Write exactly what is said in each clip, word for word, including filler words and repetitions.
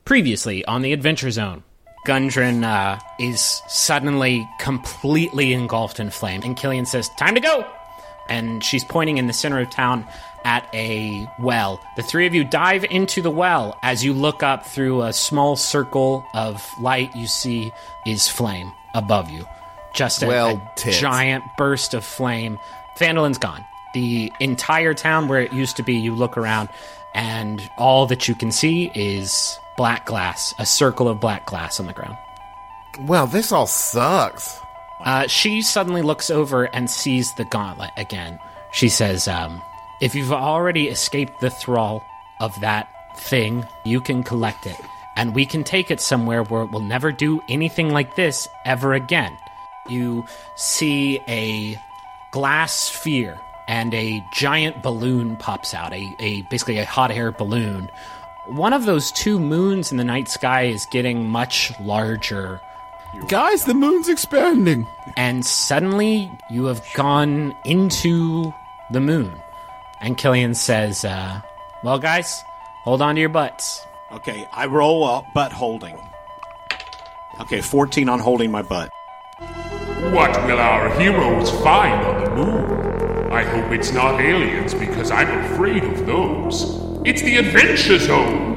Previously on the Adventure Zone, Gundren uh, is suddenly completely engulfed in flame, and Killian says, "Time to go!" And she's pointing in the center of town at a well. The three of you dive into the well. As you look up through a small circle of light, you see is flame above you. Just a, well, a giant burst of flame. Phandolin's gone. The entire town where it used to be, you look around, and all that you can see is black glass, a circle of black glass on the ground. Well, this all sucks. Uh, she suddenly looks over and sees the gauntlet again. She says, um, if you've already escaped the thrall of that thing, you can collect it, and we can take it somewhere where it will never do anything like this ever again. You see a glass sphere, and a giant balloon pops out, a, a basically a hot air balloon. One of those two moons in the night sky is getting much larger. Guys, the moon's expanding. And suddenly, you have gone into the moon. And Killian says, uh, well, guys, hold on to your butts. Okay, I roll up butt holding. Okay, fourteen on holding my butt. What will our heroes find on the moon? I hope it's not aliens, because I'm afraid of those. It's the Adventure Zone!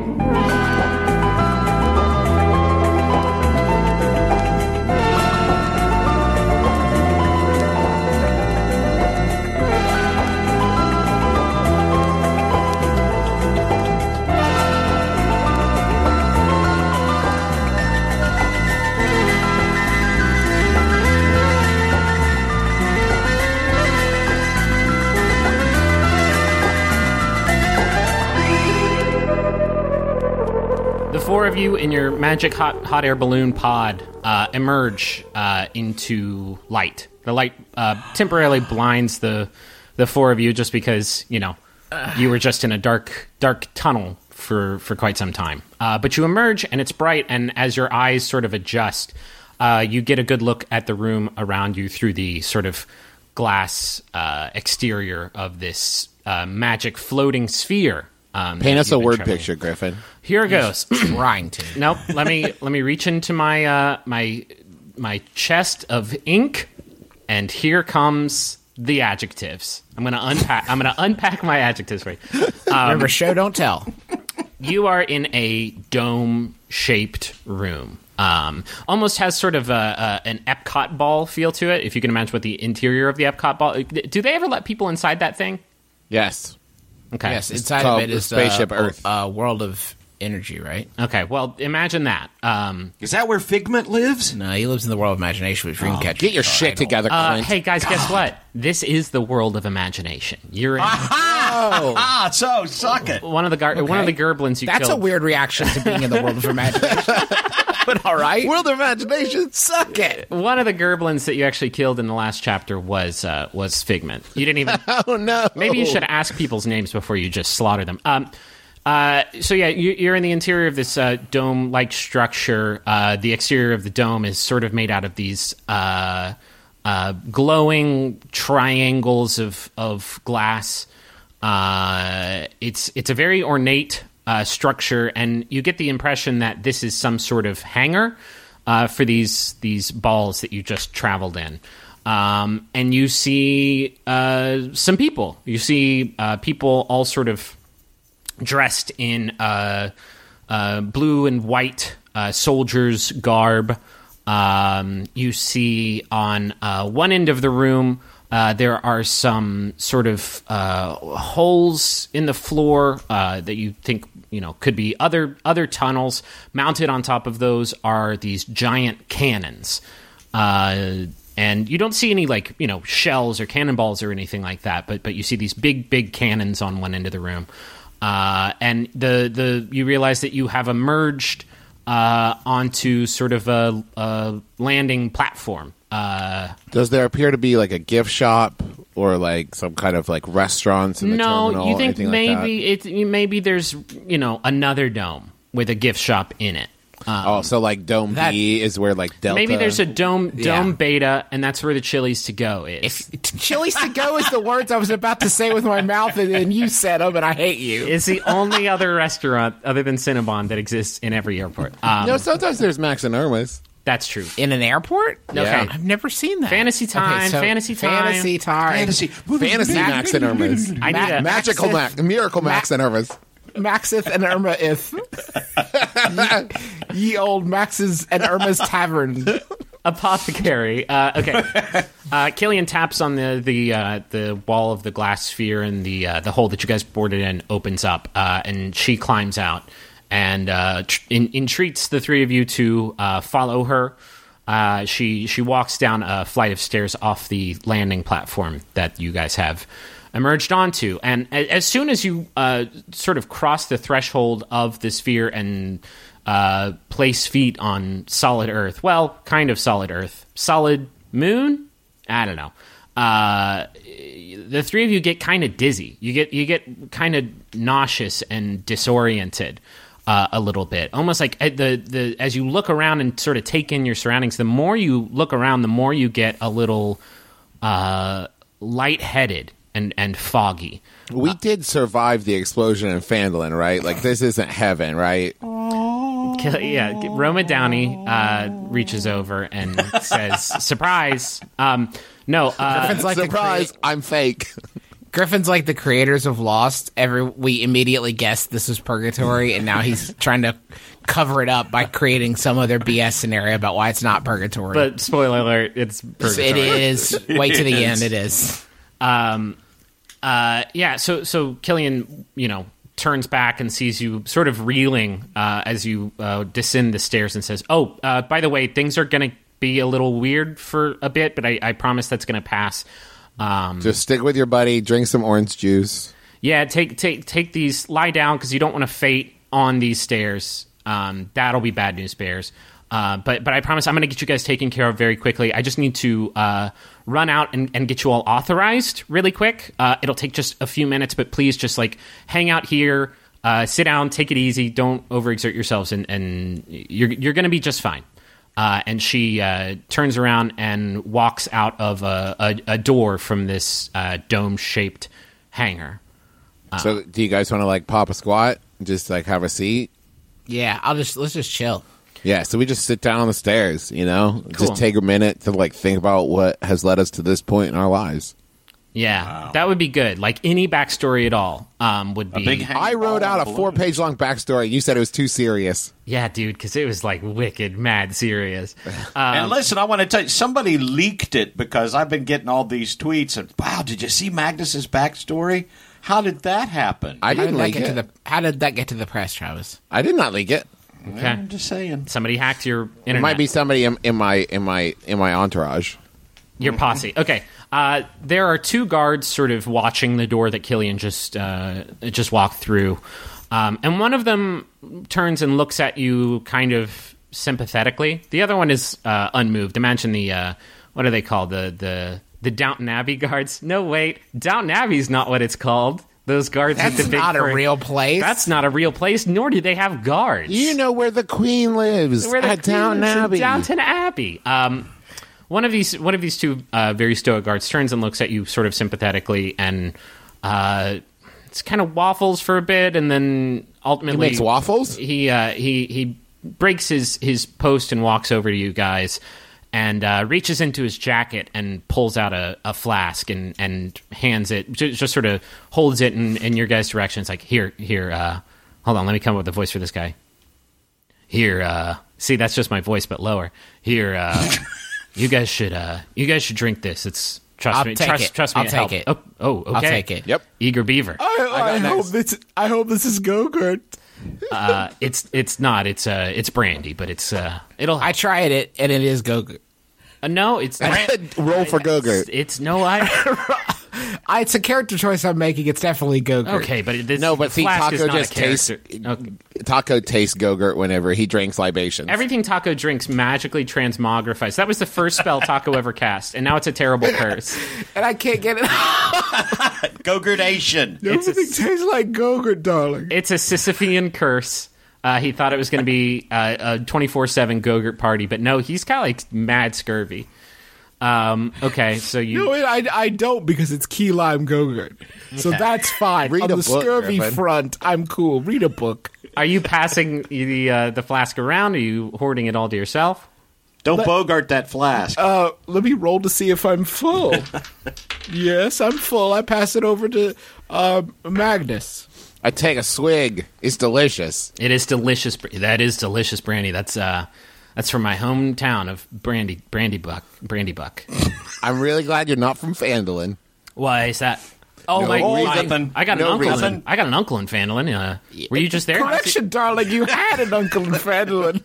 Four of you in your magic hot hot air balloon pod uh, emerge uh, into light. The light uh, temporarily blinds the the four of you just because, you know, you were just in a dark dark tunnel for, for quite some time. Uh, but you emerge and it's bright, and as your eyes sort of adjust, uh, you get a good look at the room around you through the sort of glass uh, exterior of this uh, magic floating sphere. Um, Paint us a word traveling. picture, Griffin. Here it goes. Trying to. Nope. Let me let me reach into my uh, my my chest of ink, and here comes the adjectives. I'm gonna unpack. I'm gonna unpack my adjectives for you. Um, Remember, show don't tell. You are in a dome-shaped room. Um, almost has sort of a, a, an Epcot ball feel to it. If you can imagine what the interior of the Epcot ball. Do they ever let people inside that thing? Yes. Okay. Yes, inside called of it is the spaceship uh, Earth. A world of energy, right? Okay. Well, imagine that. Um, Is that where Figment lives? No, he lives in the world of imagination with Dreamcatcher. Get your shit together, uh, Clint. hey guys, guess what? This is the world of imagination. You're in. Oh. Ah, so suck it. One of the gar- one of the Gerblins you That's killed. a weird reaction to being in the world of imagination. But all right. World of imagination, suck it. One of the Gerblins that you actually killed in the last chapter was uh, was Figment. You didn't even. Oh no. Maybe you should ask people's names before you just slaughter them. Um. Uh. So yeah, you, you're in the interior of this uh, dome-like structure. Uh. The exterior of the dome is sort of made out of these uh, uh, glowing triangles of of glass. Uh. It's it's a very ornate Uh, structure, and you get the impression that this is some sort of hangar uh, for these these balls that you just traveled in. Um, and you see uh, some people. You see uh, people all sort of dressed in uh, uh, blue and white uh, soldiers' garb. Um, you see on uh, one end of the room Uh, there are some sort of uh, holes in the floor uh, that you think, you know, could be other other tunnels. Mounted on top of those are these giant cannons, uh, and you don't see any like you know shells or cannonballs or anything like that. But but you see these big big cannons on one end of the room, uh, and the the you realize that you have emerged uh, onto sort of a, a landing platform. Uh, Does there appear to be like a gift shop or like some kind of like restaurants in the no, terminal? you think anything maybe like it maybe there's you know another dome with a gift shop in it. oh, so like Dome that- B is where like Delta. Maybe there's a dome dome Yeah. beta, and that's where the Chili's to go is. If Chili's to go is the words I was about to say with my mouth, and then you said them, and I hate you. It's the only other restaurant other than Cinnabon that exists in every airport. Um, No, sometimes there's Max and Irma's. that's true. In an airport? Okay. Yeah. I've never seen that. Fantasy time, fantasy time. Fantasy time. Fantasy. Fantasy Max and Irma's. I need a Magical Maxith- Max. Miracle Max Ma- and Irma's. Maxith and Irma ith. ye, ye old Max's and Irma's tavern. apothecary. Uh, okay, uh, Killian taps on the the uh, the wall of the glass sphere, and the uh, the hole that you guys boarded in opens up, uh, and she climbs out and uh, tr- in, entreats the three of you to uh, follow her. Uh, she she walks down a flight of stairs off the landing platform that you guys have emerged onto, and a- as soon as you uh, sort of cross the threshold of the sphere and uh, place feet on solid Earth, well, kind of solid Earth, solid moon, I don't know. Uh, the three of you get kind of dizzy. You get you get kind of nauseous and disoriented. Uh, a little bit, almost like uh, the the as you look around and sort of take in your surroundings. The more you look around, the more you get a little uh, lightheaded and and foggy. We did survive the explosion in Phandalin, right? Like, this isn't heaven, right? Yeah, Roma Downey uh, reaches over and says, "Surprise!" Um, no, uh, Griffin's like the Surprise, crea- I'm fake. Griffin's like the creators of Lost. Every we immediately guessed this was purgatory, and now he's trying to cover it up by creating some other B S scenario about why it's not purgatory. but spoiler alert, it's purgatory. it is. Wait to the It end. is. It is. Um, uh, yeah, so so Killian, you know, turns back and sees you sort of reeling uh, as you uh, descend the stairs and says, "Oh, uh, by the way, things are going to be a little weird for a bit, but I, I promise that's going to pass." Um, Just stick with your buddy, drink some orange juice. yeah, take take take these, lie down because you don't want to fate on these stairs. Um, that'll be bad news bears. Uh, but but I promise I'm going to get you guys taken care of very quickly. I just need to uh, run out and, and get you all authorized really quick. Uh, it'll take just a few minutes, but please just like hang out here, uh, sit down, take it easy, don't overexert yourselves, and, and you're you're going to be just fine. Uh, and she uh, turns around and walks out of a, a, a door from this uh, dome-shaped hangar. So, do you guys want to like pop a squat, just like have a seat? Yeah, I'll just let's just chill. Yeah, so we just sit down on the stairs, you know, Cool. just take a minute to like think about what has led us to this point in our lives. Yeah, that would be good. Like any backstory at all um, would be. A big hang- I wrote Oh, out a balloon. four-page long backstory. You said it was too serious. Yeah, dude, because it was like wicked, mad serious. Um, And listen, I want to tell you, somebody leaked it because I've been getting all these tweets. And wow, did you see Magnus's backstory? How did that happen? I How did didn't that leak get it. to the? How did that get to the press, Travis? I did not leak it. okay. I'm just saying. Somebody hacked your internet. It might be somebody in, in my in my in my entourage. Your posse. Okay. Uh, there are two guards sort of watching the door that Killian just uh, just walked through. Um, and one of them turns and looks at you kind of sympathetically. The other one is uh, unmoved. Imagine the, uh, what are they called? The, the, the Downton Abbey guards? No, wait. Downton Abbey's not what it's called. Those guards with That's the big not a fur- real place. That's not a real place, nor do they have guards. You know where the Queen lives Where the at Downton Queen's in Abbey. Downton Abbey. Um, one of these, one of these two uh, very stoic guards turns and looks at you sort of sympathetically, and uh, it's kind of waffles for a bit, and then ultimately He makes waffles? He uh, he he breaks his his post and walks over to you guys, and uh, reaches into his jacket and pulls out a, a flask and, and hands it, just, just sort of holds it in, in your guys' direction. It's like, here, here, uh, hold on, let me come up with a voice for this guy. Here, uh, see, that's just my voice, but lower. Here, uh, you guys should, uh, you guys should drink this. It's trust I'll me, take trust, it. trust me, I'll it take help. it. Oh, oh, okay. I'll take it. Yep. Eager Beaver. I, I hope this. I hope this is Go-Gurt. Uh, it's it's not. It's uh, it's brandy, but it's uh, it'll. I tried it, and it is Go-Gurt. uh, no, it's Roll for Go-Gurt. It's no. I I, it's a character choice I'm making. It's definitely Go-Gurt. okay, but it, this, No, but the see, flask is Taco not a just tastes. character. Okay. Taco tastes Go-Gurt whenever he drinks libations. Everything Taco drinks magically transmogrifies. That was the first spell Taco ever cast, and now it's a terrible curse. And I can't get it. Go-Gradation. It's a- Everything tastes like Go-Gurt, darling. It's a Sisyphean curse. Uh, he thought it was going to be uh, a twenty-four seven Go-Gurt party, but no, he's got like mad scurvy. Um, okay, so you... No, I, I don't because it's key lime Go-Gurt. So that's fine. Read On a the book, scurvy Griffin. front, I'm cool. Read a book. Are you passing the uh, the flask around? Are you hoarding it all to yourself? Don't bogart that flask. Uh, let me roll to see if I'm full. Yes, I'm full. I pass it over to uh, Magnus. I take a swig. It's delicious. It is delicious. That is delicious brandy. That's uh, that's from my hometown of Brandy Brandy Buck Brandy Buck. I'm really glad you're not from Fandolin. Why is that? Oh No my! reason. my Nothing. I got No an uncle. In, reason. I got an uncle in Fandolin. Uh, were you just there? Correction, darling. You had an uncle in Fandolin.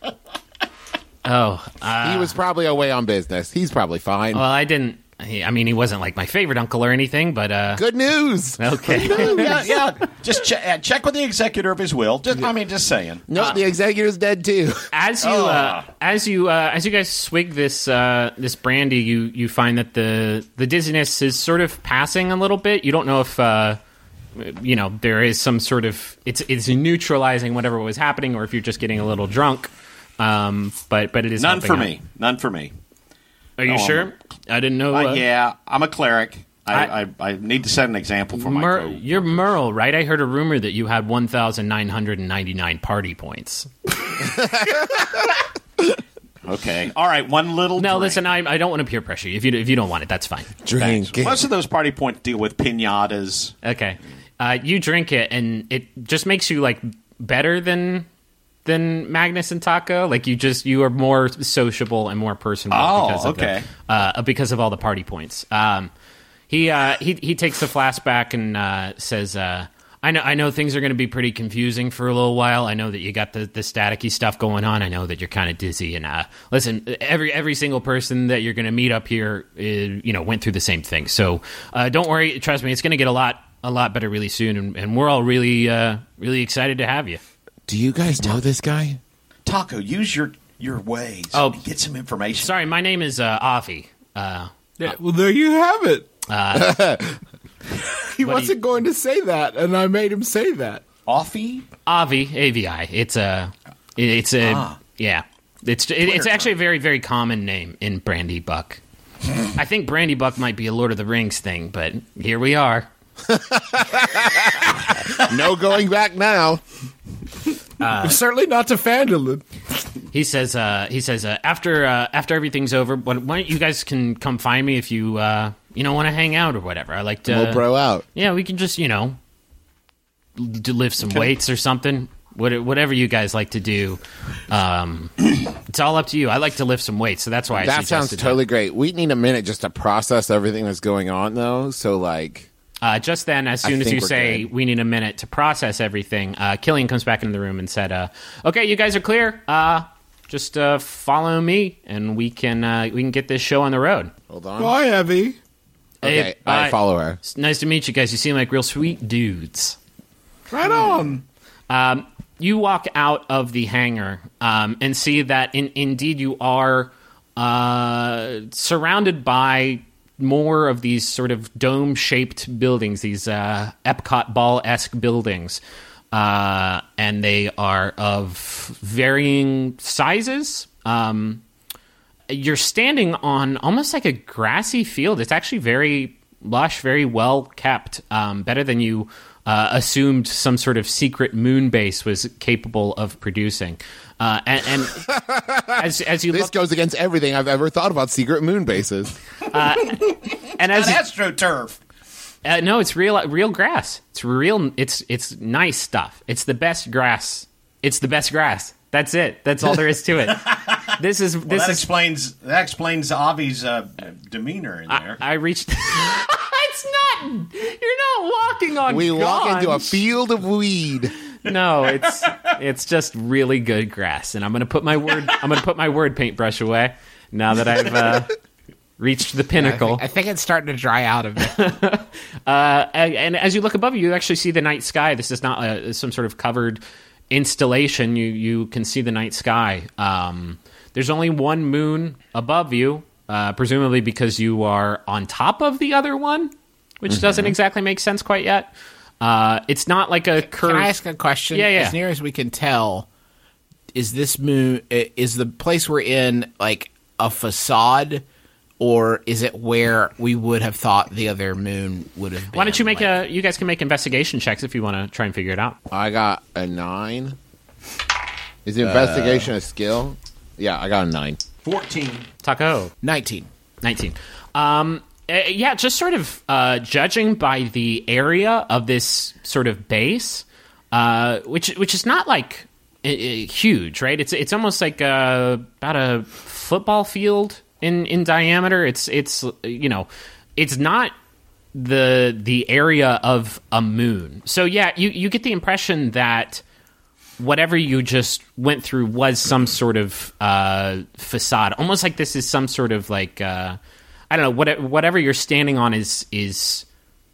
Oh, uh, He was probably away on business. He's probably fine. well, I didn't. He, I mean, he wasn't like my favorite uncle or anything, but uh, Good news. okay. yeah, yeah. Just che- uh, check with the executor of his will. Just, I mean, just saying. No, the executor's dead too. As you uh, as you uh, as you guys swig this uh, this brandy, you you find that the the dizziness is sort of passing a little bit. You don't know if uh, you know there is some sort of it's it's neutralizing whatever was happening, or if you're just getting a little drunk. Um, but but it is None helping for out. me. None for me. Are you No, sure? I'm- I didn't know. Uh, Uh, yeah, I'm a cleric. I, I- I, I need to set an example for my Mer- co- you're Merle, right? I heard a rumor that you had one thousand nine hundred ninety-nine party points. Okay. All right, one little No, drink. listen, I, I don't want to peer pressure you. If you if you don't want it, that's fine. Drink. Thanks. Most of those party points deal with pinatas. Okay, uh, you drink it, and it just makes you like better than than Magnus and Taco. Like you just you are more sociable and more personable. Oh, because of okay. The, uh, because of all the party points. Um, he uh, he he takes the flask back and uh, says. Uh, I know, I know things are going to be pretty confusing for a little while. I know that you got the, the staticky stuff going on. I know that you're kind of dizzy. And uh, listen, every every single person that you're going to meet up here, uh, you know, went through the same thing. So uh, don't worry. Trust me, it's going to get a lot a lot better really soon. And, and we're all really uh, really excited to have you. Do you guys know this guy? Taco, use your, your ways. Oh. and get some information. Sorry, my name is uh, Avi. Uh, Yeah, well, there you have it. uh, He What do wasn't going to say that, and I made him say that. Offie? Avi, A V I. It's a, it's a, Ah. yeah. It's it, it's actually a very very common name in Brandy Buck. I think Brandy Buck might be a Lord of the Rings thing, but here we are. No going back now. Certainly not to Fandolin. He says, uh, he says, uh, after uh, after everything's over, why why don't you guys can come find me if you uh, you know want to hang out or whatever. I like to, We'll bro out. yeah, we can just you know l- do lift some weights or something. What, whatever you guys like to do, um, it's all up to you. I like to lift some weights, so that's why I That sounds suggested totally great. We need a minute just to process everything that's going on, though. So, like, Uh, just then, as I soon as think you we're say good. we need a minute to process everything, uh, Killian comes back into the room and said, uh, "Okay, you guys are clear. Uh, just uh, follow me, and we can uh, we can get this show on the road." hold on. Bye, Evie. Okay, Hey, I bye. follow her. It's nice to meet you guys. You seem like real sweet dudes. Right on. Um, you walk out of the hangar um, and see that in, indeed you are uh, surrounded by more of these sort of dome-shaped buildings, these uh, Epcot ball-esque buildings. Uh, and they are of varying sizes. Um, you're standing on almost like a grassy field. It's actually very lush, very well kept, um, better than you uh, assumed some sort of secret moon base was capable of producing. Uh, and and as as you This look, goes against everything I've ever thought about secret moon bases. and as you, AstroTurf. uh, no, it's real real grass. It's real. It's it's nice stuff. It's the best grass. It's the best grass. That's it. That's all there is to it. This is Well, this that is. explains that explains Avi's uh, demeanor in there. I reached. It's not. You're not walking on. We walk into a gauze. field of weed. No, it's it's just really good grass, and I'm gonna put my word. I'm gonna put my word paintbrush away now that I've uh, reached the I pinnacle. think, I think it's starting to dry out a bit. Uh, and, and as you look above you, you actually see the night sky. This is not a, some sort of covered installation. You you can see the night sky. Um, there's only one moon above you, uh, presumably because you are on top of the other one, which doesn't exactly make sense quite yet. Uh, it's not like a curve. Can I ask a question? Yeah, yeah. As near as we can tell, is this moon, is the place we're in like a facade, or is it where we would have thought the other moon would have been? Why don't you make like, a? You guys can make investigation checks if you want to try and figure it out. I got a nine. Is investigation Uh, a skill? Yeah, I got a nine. fourteen. Taco. nineteen? nineteen. Um, uh, yeah, just sort of uh, judging by the area of this sort of base, uh, which which is not like uh, huge, right? It's it's almost like uh, about a football field in, in diameter. It's it's you know, it's not the the area of a moon. So yeah, you you get the impression that whatever you just went through was some sort of uh, facade, almost like this is some sort of like uh, I don't know, what, whatever you're standing on is is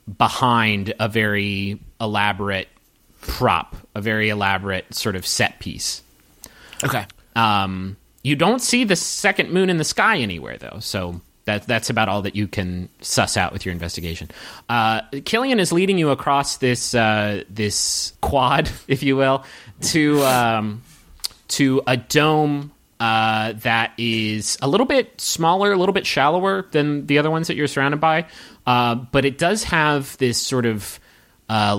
behind a very elaborate prop, a very elaborate sort of set piece. Okay. Um, you don't see the second moon in the sky anywhere, though, so that that's about all that you can suss out with your investigation. Uh, Killian is leading you across this uh, this quad, if you will, to um, to a dome uh, that is a little bit smaller, a little bit shallower than the other ones that you're surrounded by, uh, but it does have this sort of uh,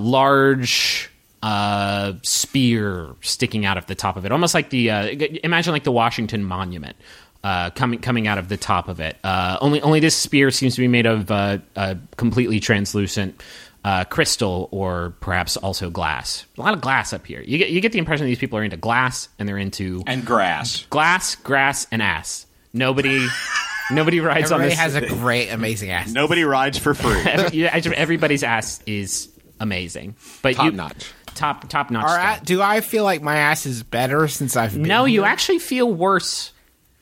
large uh, spear sticking out of the top of it, almost like the uh, imagine like the Washington Monument. Uh, coming coming out of the top of it. Uh, only only this spear seems to be made of uh, a completely translucent uh, crystal, or perhaps also glass. A lot of glass up here. You get you get the impression that these people are into glass, and they're into And grass. glass, grass, and ass. Nobody nobody rides Everybody on this. has a great, amazing ass. Nobody rides for free. Every- yeah, actually, everybody's ass is amazing, but Top you, notch. top top notch. Are stuff. a- do I feel like my ass is better since I've been No, you here? actually feel worse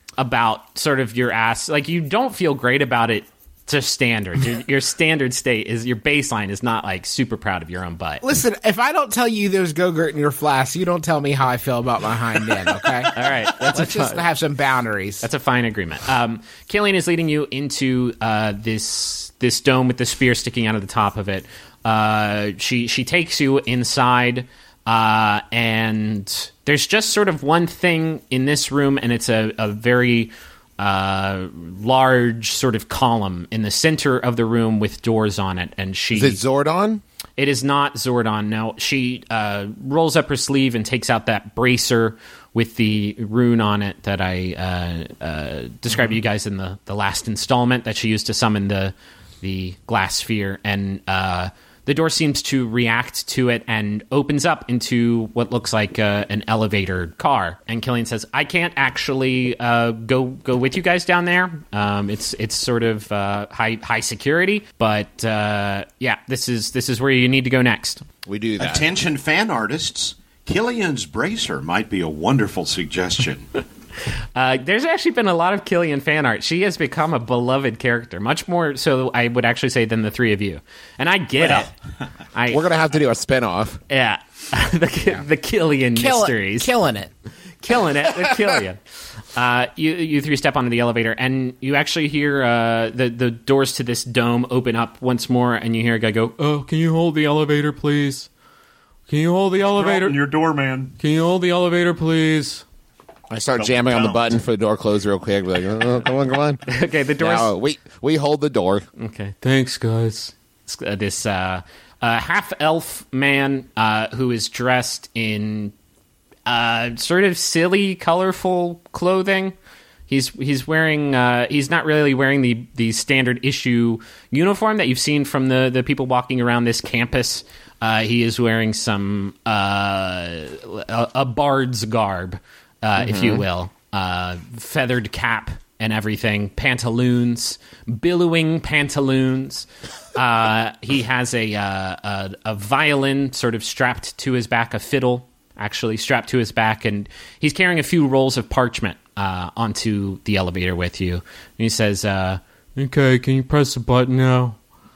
about sort of your ass. Like, you don't feel great about it to standard. Your, your standard state is, your baseline is not like super proud of your own butt. Listen, if I don't tell you there's Go-Gurt in your flask, you don't tell me how I feel about my hind end, okay? All right, that's Let's a just fun, have some boundaries. that's a fine agreement. Um, Killian is leading you into uh, this this dome with the spear sticking out of the top of it. Uh, she she takes you inside. Uh, and there's just sort of one thing in this room, and it's a, a very uh, large sort of column in the center of the room with doors on it. And she, Is it Zordon? it is not Zordon. No, she uh, rolls up her sleeve and takes out that bracer with the rune on it that I uh, uh, described to you guys in the, the last installment that she used to summon the the glass sphere, and uh, the door seems to react to it and opens up into what looks like uh, an elevator car. And Killian says, "I can't actually uh, go go with you guys down there. Um, it's it's sort of uh, high high security, but uh, yeah, this is this is where you need to go next." We do that. Attention fan artists. Killian's bracer might be a wonderful suggestion. Uh, there's actually been a lot of Killian fan art. She has become a beloved character, much more so, I would actually say, than the three of you. And I get Well. it. I, We're going to have to do a spinoff. yeah, the, the Killian Kill mysteries. it, killing it. Killing it with Killian. Uh, you you three step onto the elevator, and you actually hear uh, the the doors to this dome open up once more, and you hear a guy go, "Oh, can you hold the elevator, please? Can you hold the elevator? Your doorman. Can you hold the elevator, please?" I start jamming on the button for the door close real quick. Like, oh, come on, come on. Okay, the doors. No, we we hold the door. Okay, thanks, guys. Uh, this uh, uh, half elf man uh, who is dressed in uh, sort of silly, colorful clothing. He's he's wearing uh, he's not really wearing the, the standard issue uniform that you've seen from the, the people walking around this campus. Uh, he is wearing some uh, a, a bard's garb, uh, if you will, uh, feathered cap and everything, pantaloons, billowing pantaloons. Uh, he has a, uh, a a violin sort of strapped to his back, a fiddle actually strapped to his back, and he's carrying a few rolls of parchment uh, onto the elevator with you. And he says, uh, "Okay, can you press the button now?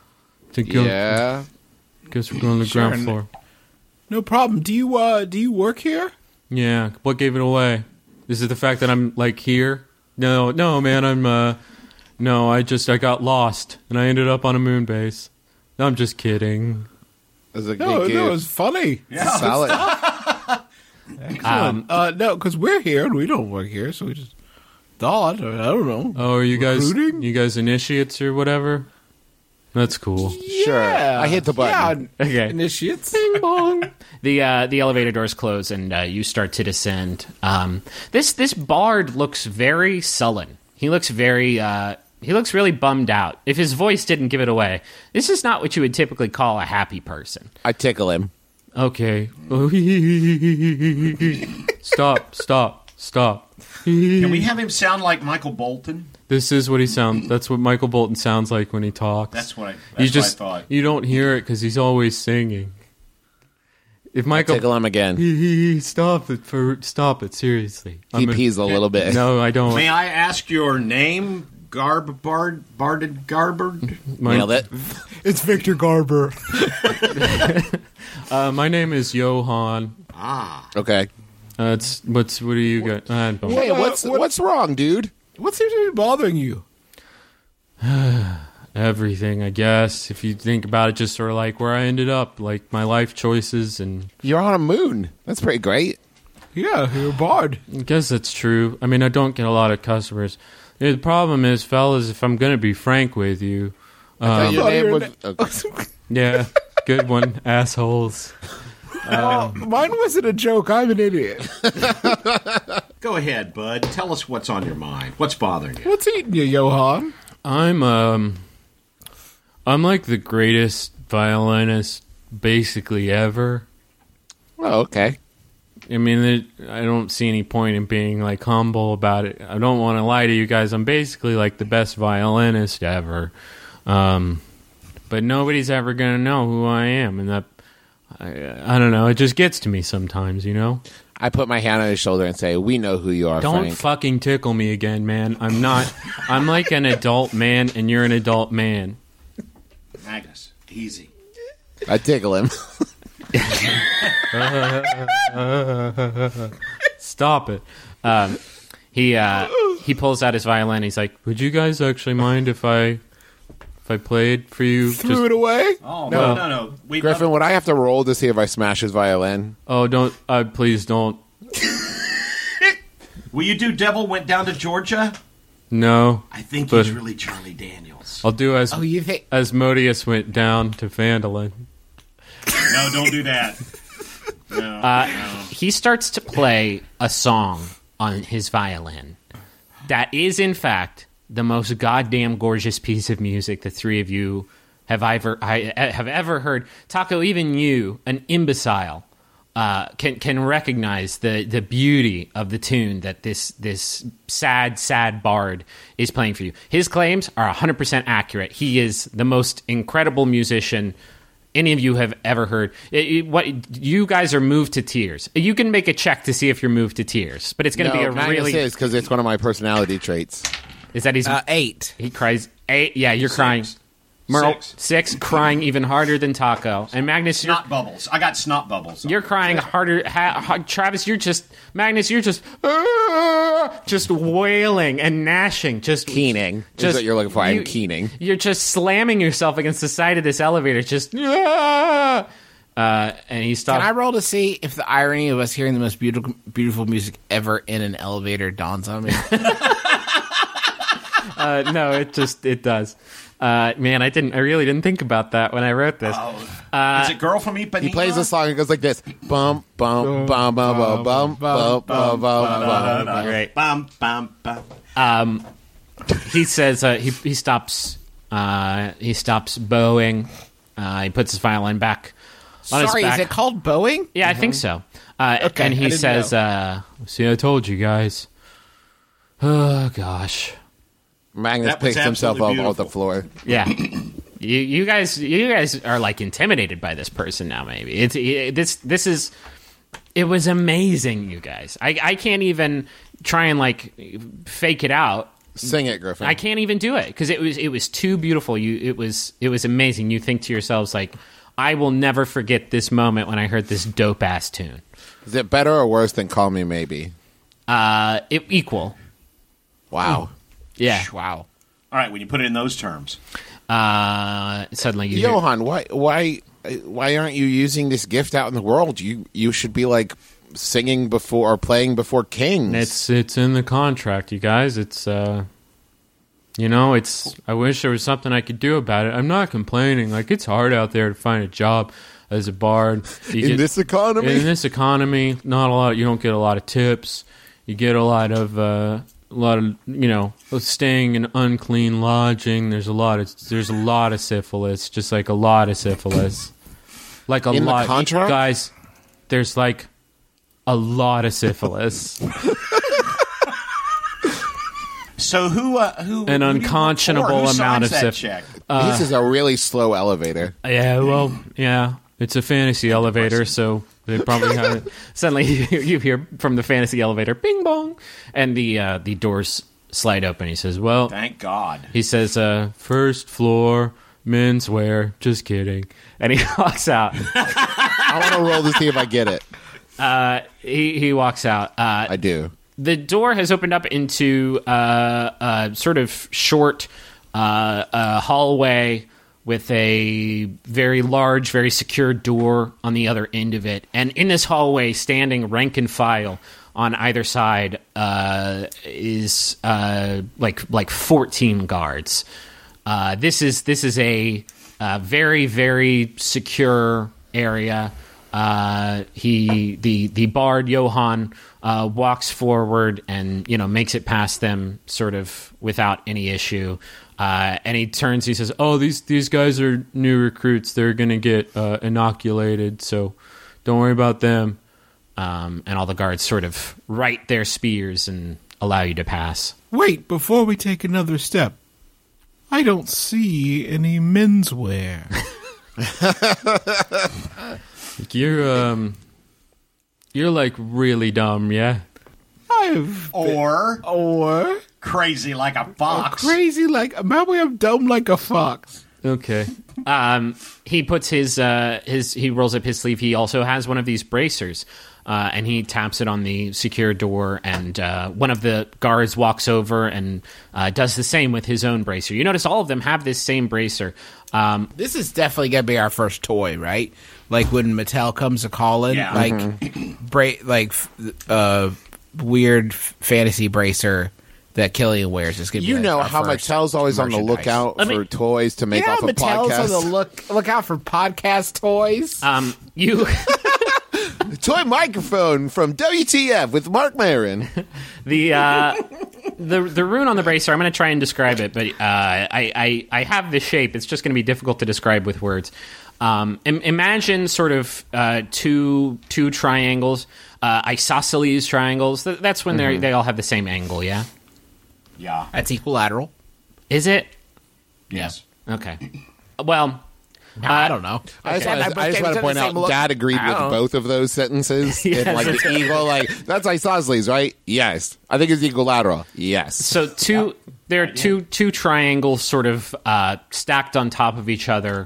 To go, Yeah. guess we're going to the Sure, ground and- floor." No problem. Do you uh do you work here? Yeah, what gave it away? Is it the fact that I'm, like, here? No, no, man, I'm, uh... No, I just, I got lost, and I ended up on a moon base. I'm just kidding. was a No, good no, goof. it was funny. Solid. Um, Uh, no, because we're here and we don't work here, so we just thought. I don't know. Oh, are you guys Recruiting? you guys initiates or whatever? That's cool. Sure. I hit the button. Yeah, Okay. initiates. Bing bong. The uh, the elevator doors close and uh, you start to descend. Um, this this bard looks very sullen. He looks very uh, he looks really bummed out. If his voice didn't give it away, this is not what you would typically call a happy person. I tickle him. Okay. Stop, stop, stop. Can we have him sound like Michael Bolton? This is what he sounds. That's what Michael Bolton sounds like when he talks. That's what I, that's you what just I thought. you don't hear it because he's always singing. If Michael, Tickle him again. stop it for stop it seriously. He I'm a- pees a little bit. No, I don't. May I ask your name? Garb Bard Barded Garbard? My, Nailed it. It's Victor Garber. Uh, my name is Johan. Ah. Okay. Uh, it's what's what do you got? I don't. Hey, uh, what's what- what's wrong, dude? What seems to be bothering you? Everything, I guess. If you think about it, just sort of like where I ended up, like my life choices, and You're on a moon. That's pretty great. Yeah, you're a bard. I guess that's true. I mean, I don't get a lot of customers. Yeah, the problem is, fellas, if I'm going to be frank with you, I um, thought your thought name your was. na- okay. yeah, good one, assholes. Oh, mine wasn't a joke. I'm an idiot. Go ahead, bud. Tell us what's on your mind. What's bothering you? What's eating you, Johan? I'm um, I'm like the greatest violinist basically ever. Oh, okay. I mean, it, I don't see any point in being like humble about it. I don't want to lie to you guys. I'm basically like the best violinist ever. Um, but nobody's ever going to know who I am. And that, I, I don't know, it just gets to me sometimes, you know? I put my hand on his shoulder and say, "We know who you are, Don't Frank." fucking tickle me again, man. I'm not, I'm like an adult man and you're an adult man. Magnus, easy. I tickle him. Stop it. Um, he uh, he pulls out his violin. He's like, Would you guys actually mind if I, if I played for you? Threw it away? Oh, No. no, no, no. We Griffin, would I have to roll to see if I smash his violin? Oh, don't, uh, please don't. Will you do Devil Went Down to Georgia? No. I think But- he's really Charlie Daniels. I'll do as Oh, you think? Asmodeus went down to Phandalin. No, don't do that. No, uh, no. he starts to play a song on his violin that is, in fact, the most goddamn gorgeous piece of music the three of you have ever I, have ever heard. Taco, even you, an imbecile, uh, can can recognize the, the beauty of the tune that this this sad sad bard is playing for you. His claims are one hundred percent accurate. He is the most incredible musician any of you have ever heard. It, it- what you guys are moved to tears. You can make a check to see if you're moved to tears, but it's going to no, be a Magnus really is because it's one of my personality traits. is that he's Uh, eight. he cries eight. Yeah, you're crying. Merle Six. six, crying even harder than Taco. And Magnus, you're, Snot bubbles. I got snot bubbles. you're crying harder. Ha, ha, Travis, you're just Magnus. You're just "Ah," just wailing and gnashing. Just Keening is Just- what you're looking for. I'm you- keening. You're just slamming yourself against the side of this elevator. Just "Ah." uh, and he stops. Can I roll to see if the irony of us hearing the most beautiful, beautiful music ever in an elevator dawns on me? Uh, no, it just it does. Uh, man, I didn't. I really didn't think about that when I wrote this. Is it Girl from Ipanema? He plays a song and goes like this: bum bum bum bum bum bum bum bum bum bum. Great. Bum, bum, bum. Um, he says uh, he he stops. Uh, he stops bowing. Uh, he puts his violin back on Sorry, his back. is it called Boeing? Yeah, I think so. Uh, Okay, and I he didn't says, know. uh, See, I told you guys. Oh, gosh. Magnus That was picks himself up absolutely off the floor. "Yeah, you, you guys, you guys are like intimidated by this person now. Maybe it's it, this. This is. It was amazing, you guys. I I can't even try and like fake it out. Sing it, Griffin. I can't even do it because it was it was too beautiful. You it was it was amazing. You think to yourselves like, I will never forget this moment when I heard this dope ass tune. Is it better or worse than Call Me Maybe? Uh, it equal. Wow. Yeah. Wow. All right, when you put it in those terms. Uh, suddenly you hear, Johan, why why why aren't you using this gift out in the world? You you should be like singing before or playing before kings. It's it's in the contract, you guys. It's uh, you know, it's. I wish there was something I could do about it. I'm not complaining. Like, it's hard out there to find a job as a bard You in get- this economy. In this economy, not a lot. You don't get a lot of tips. You get a lot of uh, a lot of you know staying in unclean lodging. There's a lot of there's a lot of syphilis, just like a lot of syphilis, like a In the lot. contract? Guys, there's like a lot of syphilis. So who uh, who An who do you unconscionable work for? Who amount signs of that syph- check? this is a really slow elevator. Yeah, well, yeah, it's a fantasy elevator, so they probably have it. Suddenly, you, you hear from the fantasy elevator, "Bing bong," and the uh, the doors slide open. He says, "Well," Thank God. he says, uh, first floor menswear. Just kidding. and he walks out. I want to roll to see if I get it. Uh, he he walks out. Uh, I do. the door has opened up into uh, a sort of short uh, uh, hallway with a very large, very secure door on the other end of it. And in this hallway, standing rank and file on either side, uh, is uh, like like fourteen guards. Uh, this is this is a uh, very very secure area. Uh, he the the bard Johann uh, walks forward and you know makes it past them sort of without any issue. Uh, and he turns. He says, Oh, these these guys are new recruits. They're gonna get uh, inoculated, so don't worry about them. um, and all the guards sort of right their spears and allow you to pass. Wait, before we take another step, I don't see any menswear. You're um, you're like really dumb, yeah. I've Or or crazy like a fox. crazy like maybe I'm dumb like a fox. Okay. Um, he puts his uh, his he rolls up his sleeve. He also has one of these bracers, uh, and he taps it on the secure door. And uh, one of the guards walks over and uh, does the same with his own bracer. You notice all of them have this same bracer. Um, This is definitely gonna be our first toy, right? Like when Mattel comes a calling, Yeah. like bra- like f- uh, weird f- fantasy bracer that Killian wears is gonna be. You like know our how first Mattel's always on the merchandise. lookout Let me- for toys to make Yeah, off a Mattel's podcast. on the look look out for podcast toys. um, you Toy microphone from W T F with Mark Maron. the uh, the the rune on the bracer. I'm going to try and describe it, but uh, I, I I have the shape. It's just going to be difficult to describe with words. Um, im- imagine sort of uh, two two triangles, uh, isosceles triangles. Th- that's when they they all have the same angle. Yeah, Yeah. That's equilateral. is it? Yes. Okay. Well, I don't know. I just Okay. want to, I just Both want to games point have the out, same look. Dad agreed I with don't know. both of those sentences. Yes. In like the equal, like that's isosceles, right? Yes. I think it's equilateral. Yes. so two there are two two triangles sort of uh, stacked on top of each other.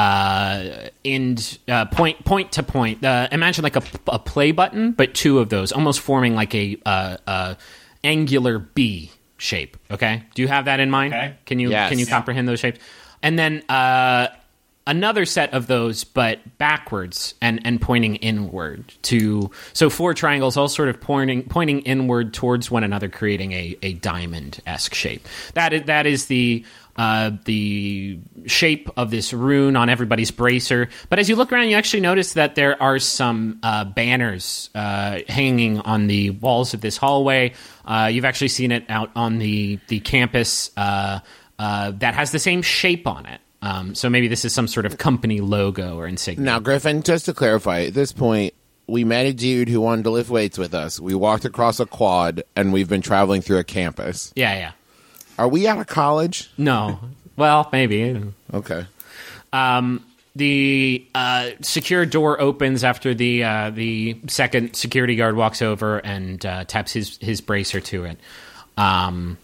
Uh, and uh, point point to point. Uh, imagine like a, a play button, but two of those, almost forming like a uh, uh, angular B shape. Okay, do you have that in mind? Okay. Can you Yes. can you Yeah. comprehend those shapes? And then uh, another set of those, but backwards and, and pointing inward to. So four triangles, all sort of pointing pointing inward towards one another, creating a, a diamond esque shape. That is that is the. Uh, the shape of this rune on everybody's bracer. But as you look around, you actually notice that there are some uh, banners uh, hanging on the walls of this hallway. Uh, you've actually seen it out on the, the campus uh, uh, that has the same shape on it. Um, so maybe this is some sort of company logo or insignia. Now, Griffin, just to clarify, at this point, we met a dude who wanted to lift weights with us. We walked across a quad, and we've been traveling through a campus. Yeah, yeah. Are we out of college? No. Well, maybe. Okay. Um, the uh, secure door opens after the uh, the second security guard walks over and uh, taps his, his bracer to it. Um,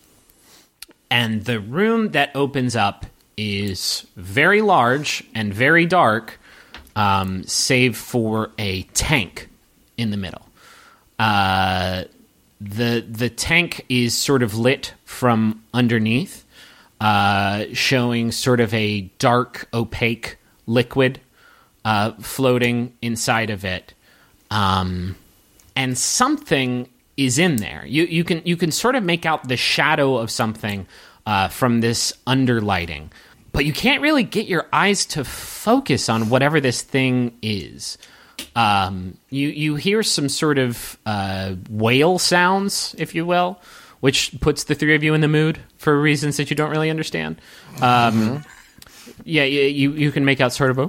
and the room that opens up is very large and very dark, um, save for a tank in the middle. Uh, the the tank is sort of lit from underneath, uh, showing sort of a dark, opaque liquid uh, floating inside of it, um, and something is in there. You you can you can sort of make out the shadow of something uh, from this underlighting, but you can't really get your eyes to focus on whatever this thing is. Um, you you hear some sort of uh, whale sounds, if you will, which puts the three of you in the mood for reasons that you don't really understand. Um, mm-hmm. Yeah, you you can make out sort of a.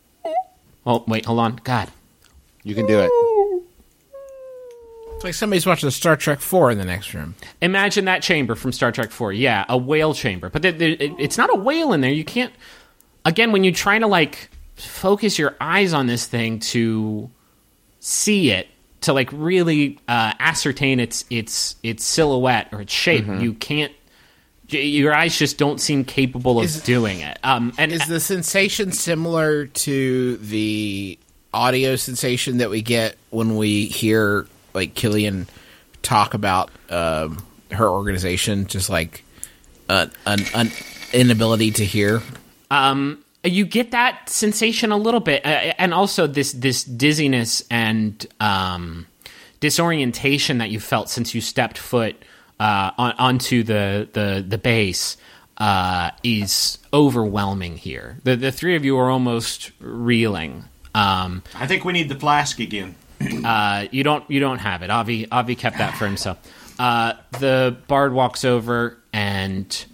Oh wait, hold on, God, you can do it. It's like somebody's watching Star Trek four in the next room. Imagine that chamber from Star Trek four. Yeah, a whale chamber, but there, there, it, it's not a whale in there. You can't. Again, when you're trying to like. Focus your eyes on this thing to see it, to like really uh, ascertain its its its silhouette or its shape. Mm-hmm. You can't. Your eyes just don't seem capable of is, doing it. Um, and is the sensation similar to the audio sensation that we get when we hear like Killian talk about um, her organization, just like uh, an, an inability to hear? Um. You get that sensation a little bit, uh, and also this this dizziness and um, disorientation that you felt since you stepped foot uh, on, onto the the the base uh, is overwhelming here. The the three of you are almost reeling. Um, I think we need the flask again. uh, you don't you don't have it. Avi Avi kept that for himself. Uh, the bard walks over and.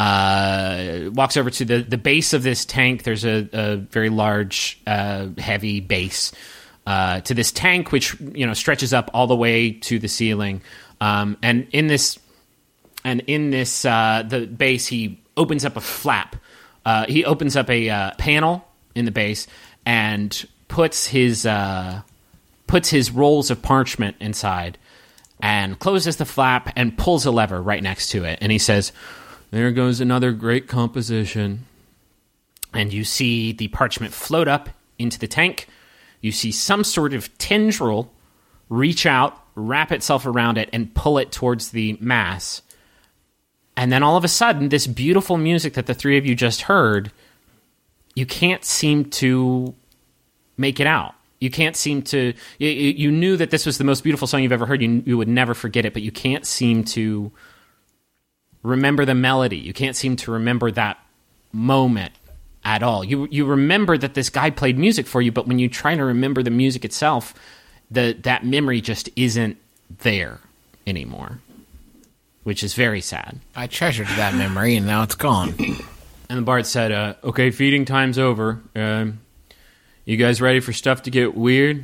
Uh, walks over to the, the base of this tank. There's a, a very large, uh, heavy base uh, to this tank, which you know stretches up all the way to the ceiling. Um, and in this, and in this, uh, the base, he opens up a flap. Uh, he opens up a uh, panel in the base and puts his uh, puts his rolls of parchment inside, and closes the flap and pulls a lever right next to it. And he says. There goes another great composition. And you see the parchment float up into the tank. You see some sort of tendril reach out, wrap itself around it, and pull it towards the mass. And then all of a sudden, this beautiful music that the three of you just heard, you can't seem to make it out. You can't seem to... You, you knew that this was the most beautiful song you've ever heard. You, you would never forget it, but you can't seem to... remember the melody. You can't seem to remember that moment at all. You you remember that this guy played music for you, but when you try to remember the music itself, the that memory just isn't there anymore, which is very sad. I treasured that memory, and now it's gone. And the bard said, uh, okay, feeding time's over. Um, you guys ready for stuff to get weird?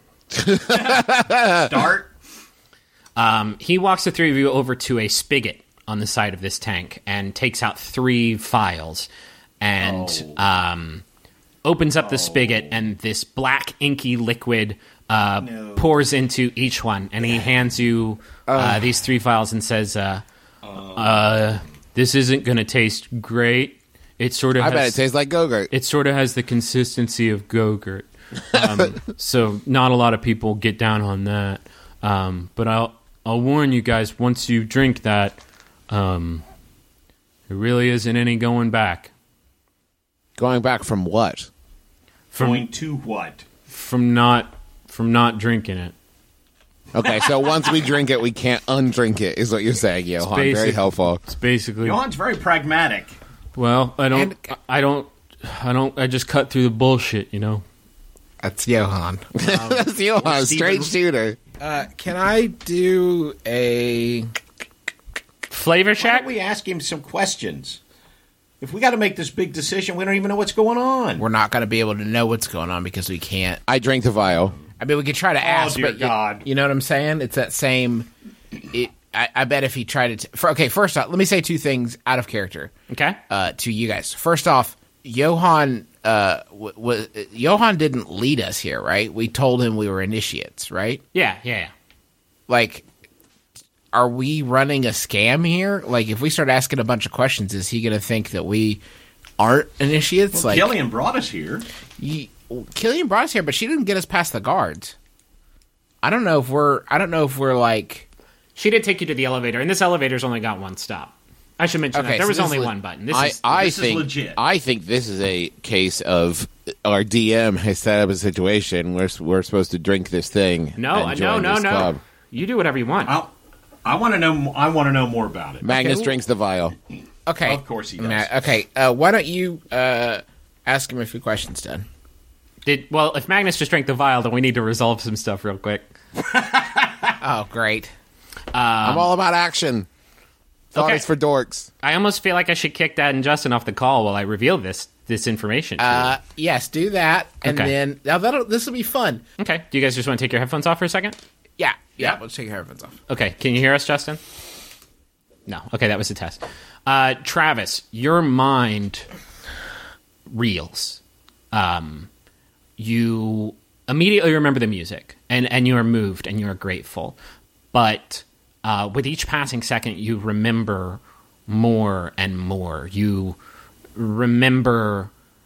Start. Um, he walks the three of you over to a spigot on the side of this tank and takes out three files and oh. um, opens up the oh. spigot, and this black inky liquid uh, no. pours into each one, and he hands you uh, uh. these three files and says, uh, uh. Uh, this isn't going to taste great. It sort of I has, bet it tastes like Go-Gurt. It sort of has the consistency of Go-Gurt. Um, so not a lot of people get down on that. Um, but I'll I'll warn you guys, once you drink that, Um, there really isn't any going back. Going back from what? From, going to what? From not from not drinking it. Okay, so once we drink it, we can't undrink it, is what you're saying, Johan. Basic, very helpful. It's basically Johan's very pragmatic. Well, I don't, and, I don't, I don't, I just cut through the bullshit, you know. That's Johan. Um, That's Johan, straight shooter. Uh, can I do a flavor check? Why don't we ask him some questions? If we got to make this big decision, we don't even know what's going on. We're not going to be able to know what's going on because we can't. I drank the vial. I mean, we could try to ask, oh, dear but God. You, you know what I'm saying? It's that same. It, I, I bet if he tried to. T- for, okay, first off, let me say two things out of character. Okay. Uh, to you guys. First off, Johan. Uh, w- w- Johan didn't lead us here, right? We told him we were initiates, right? Yeah, yeah, yeah. Like, are we running a scam here? Like, if we start asking a bunch of questions, is he going to think that we aren't initiates? Well, like, Killian brought us here. He, Killian brought us here, but she didn't get us past the guards. I don't know if we're. I don't know if we're like. She did take you to the elevator, and this elevator's only got one stop. I should mention Okay, that there so was this only is le- one button. This I, is I this is think legit. I think this is a case of our D M has set up a situation where we're supposed to drink this thing. no, and no, join no, this no. club. You do whatever you want. I'll, I want to know. I want to know more about it. Magnus Okay. drinks the vial. Okay. Of course he does. Ma- Okay. Uh, why don't you uh, ask him a few questions, then? Did well if Magnus just drank the vial, then we need to resolve some stuff real quick. Oh, great. I'm all about action. Thought okay. it's for dorks. I almost feel like I should kick Dad and Justin off the call while I reveal this this information. To Uh, yes, do that, and Okay. then now that'll this will be fun. you. Okay. Do you guys just want to take your headphones off for a second? Yeah, yeah. Yeah. Let's take our headphones off. Okay. Can you hear us, Justin? No. Okay, that was a test. Uh, Travis, your mind reels. Um, you immediately remember the music, and, and you are moved, and you are grateful. But uh, with each passing second, you remember more and more. You remember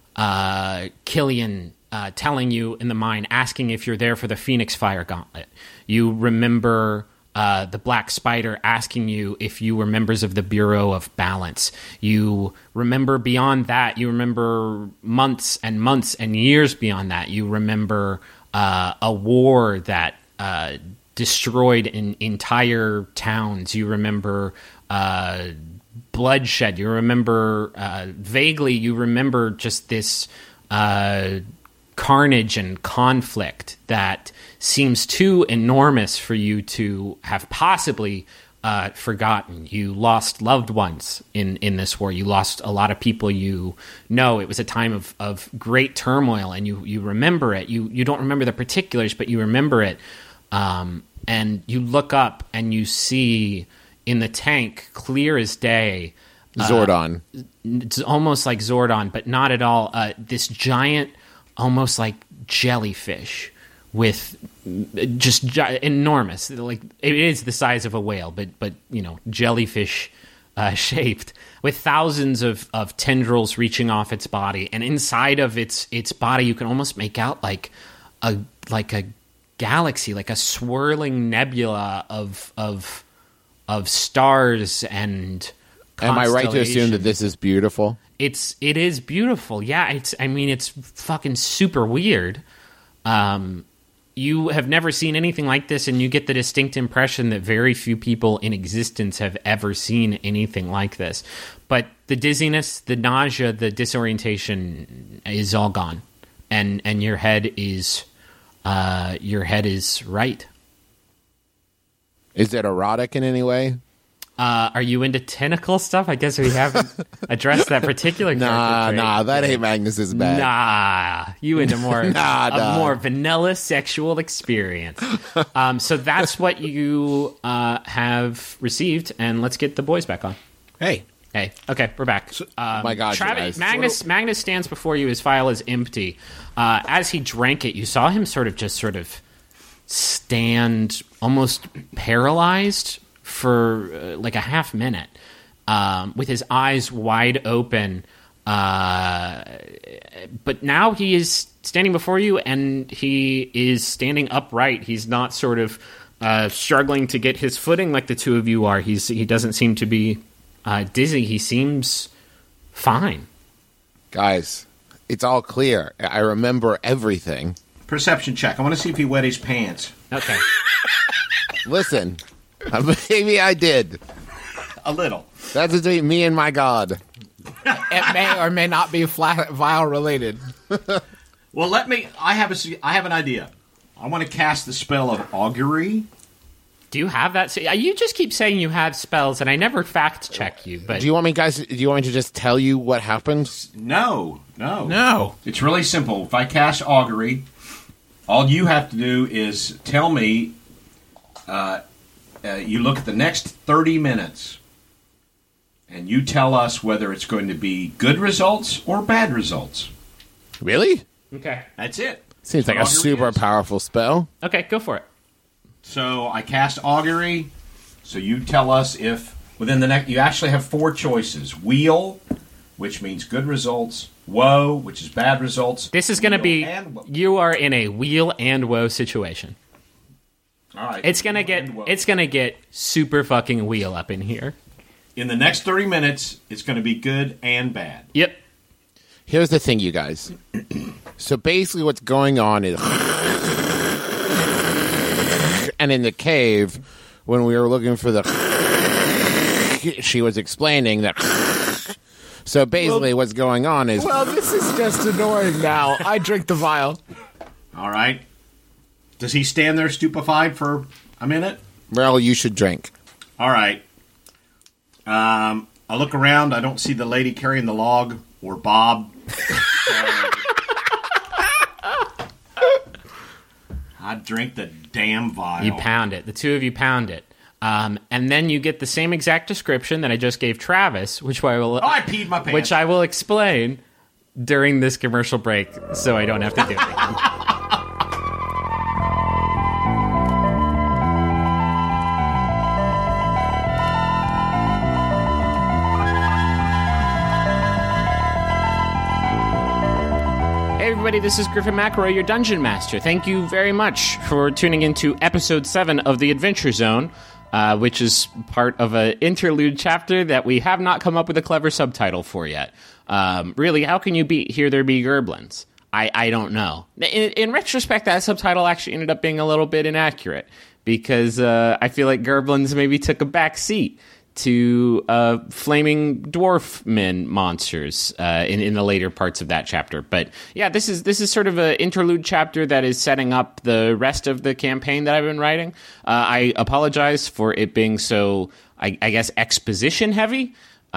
uh, Killian uh, telling you in the mine, asking if you're there for the Phoenix Fire Gauntlet. You remember uh, the Black Spider asking you if you were members of the Bureau of Balance. You remember beyond that, you remember months and months and years beyond that. You remember uh, a war that uh, destroyed in, entire towns. You remember uh, bloodshed. You remember uh, vaguely. You remember just this uh, carnage and conflict that seems too enormous for you to have possibly uh, forgotten. You lost loved ones in, in this war. You lost a lot of people you know. It was a time of, of great turmoil, and you, you remember it. You you don't remember the particulars, but you remember it. Um, and you look up and you see in the tank, clear as day, Zordon. it's almost like Zordon, but not at all. Uh, this giant, almost like jellyfish with just gi- enormous. Like it is the size of a whale, but but you know, jellyfish uh, shaped, with thousands of, of tendrils reaching off its body, and inside of its its body, you can almost make out like a like a galaxy, like a swirling nebula of of of stars and. Am I right to assume that constellations. this is beautiful? It's it is beautiful. Yeah, it's I mean it's fucking super weird. Um you have never seen anything like this, and you get the distinct impression that very few people in existence have ever seen anything like this. But the dizziness, the nausea, the disorientation is all gone. And and your head is uh your head is right. Is it erotic in any way? Uh, are you into tentacle stuff? I guess we haven't addressed that particular Nah, character trait. nah, that ain't Magnus's bag. Nah, you into more Nah, a nah. more vanilla sexual experience. um, so that's what you uh, have received, and let's get the boys back on. Hey, Hey, okay, we're back. Um, my God, you Travis, guys. Magnus, Magnus stands before you. His vial is empty. Uh, as he drank it, you saw him sort of just sort of stand almost paralyzed for uh, like a half minute, um, with his eyes wide open. Uh, but now he is standing before you, and he is standing upright. He's not sort of uh, struggling to get his footing like the two of you are. He's he doesn't seem to be uh, dizzy. He seems fine. Guys, it's all clear. I remember everything. Perception check. I want to see if he wet his pants. Okay. Listen, maybe I did. A little. That's between me and my God. it may or may not be flat vial related. Well, let me. I have a. s- I have an idea. I want to cast the spell of augury. Do you have that? So, you just keep saying you have spells, and I never fact check you. But Do you want me, guys? Do you want me to just tell you what happened? No, no, No. It's really simple. If I cast augury, all you have to do is tell me. Uh, uh, you look at the next thirty minutes, and you tell us whether it's going to be good results or bad results. Really? okay, That's it. Seems like a Augury super is. powerful spell. okay, go for it. So I cast augury. So you tell us if within the next. You actually have four choices: wheel, which means good results; woe, which is bad results. This is going to wheel, be. and woe. You are in a wheel and woe situation. All right. It's gonna Wheel get and woe. it's gonna get super fucking wheel up in here. in the next thirty minutes, it's going to be good and bad. Yep. Here's the thing, you guys. So basically what's going on is... And in the cave, when we were looking for the... She was explaining that... So basically Well- what's going on is... Well, this is just annoying now. I drink the vial. All right. Does he stand there stupefied for a minute? Well, you should drink. All right. Um, I look around. I don't see the lady carrying the log or Bob. Uh, I drink the damn vial. You pound it. The two of you pound it. Um, and then you get the same exact description that I just gave Travis, which I will, Oh, I peed my pants. which I will explain during this commercial break, so I don't have to do it again. Hey everybody, this is Griffin McElroy, your Dungeon Master. Thank you very much for tuning into Episode seven of The Adventure Zone, uh, which is part of an interlude chapter that we have not come up with a clever subtitle for yet. Um, really, how can you beat Here There Be Gerblins? I, I don't know. In, in retrospect, that subtitle actually ended up being a little bit inaccurate, because uh, I feel like Gerblins maybe took a back seat to uh, flaming dwarf men monsters uh, in in the later parts of that chapter. But yeah, this is this is sort of an interlude chapter that is setting up the rest of the campaign that I've been writing. Uh, I apologize for it being so, I, I guess, exposition heavy,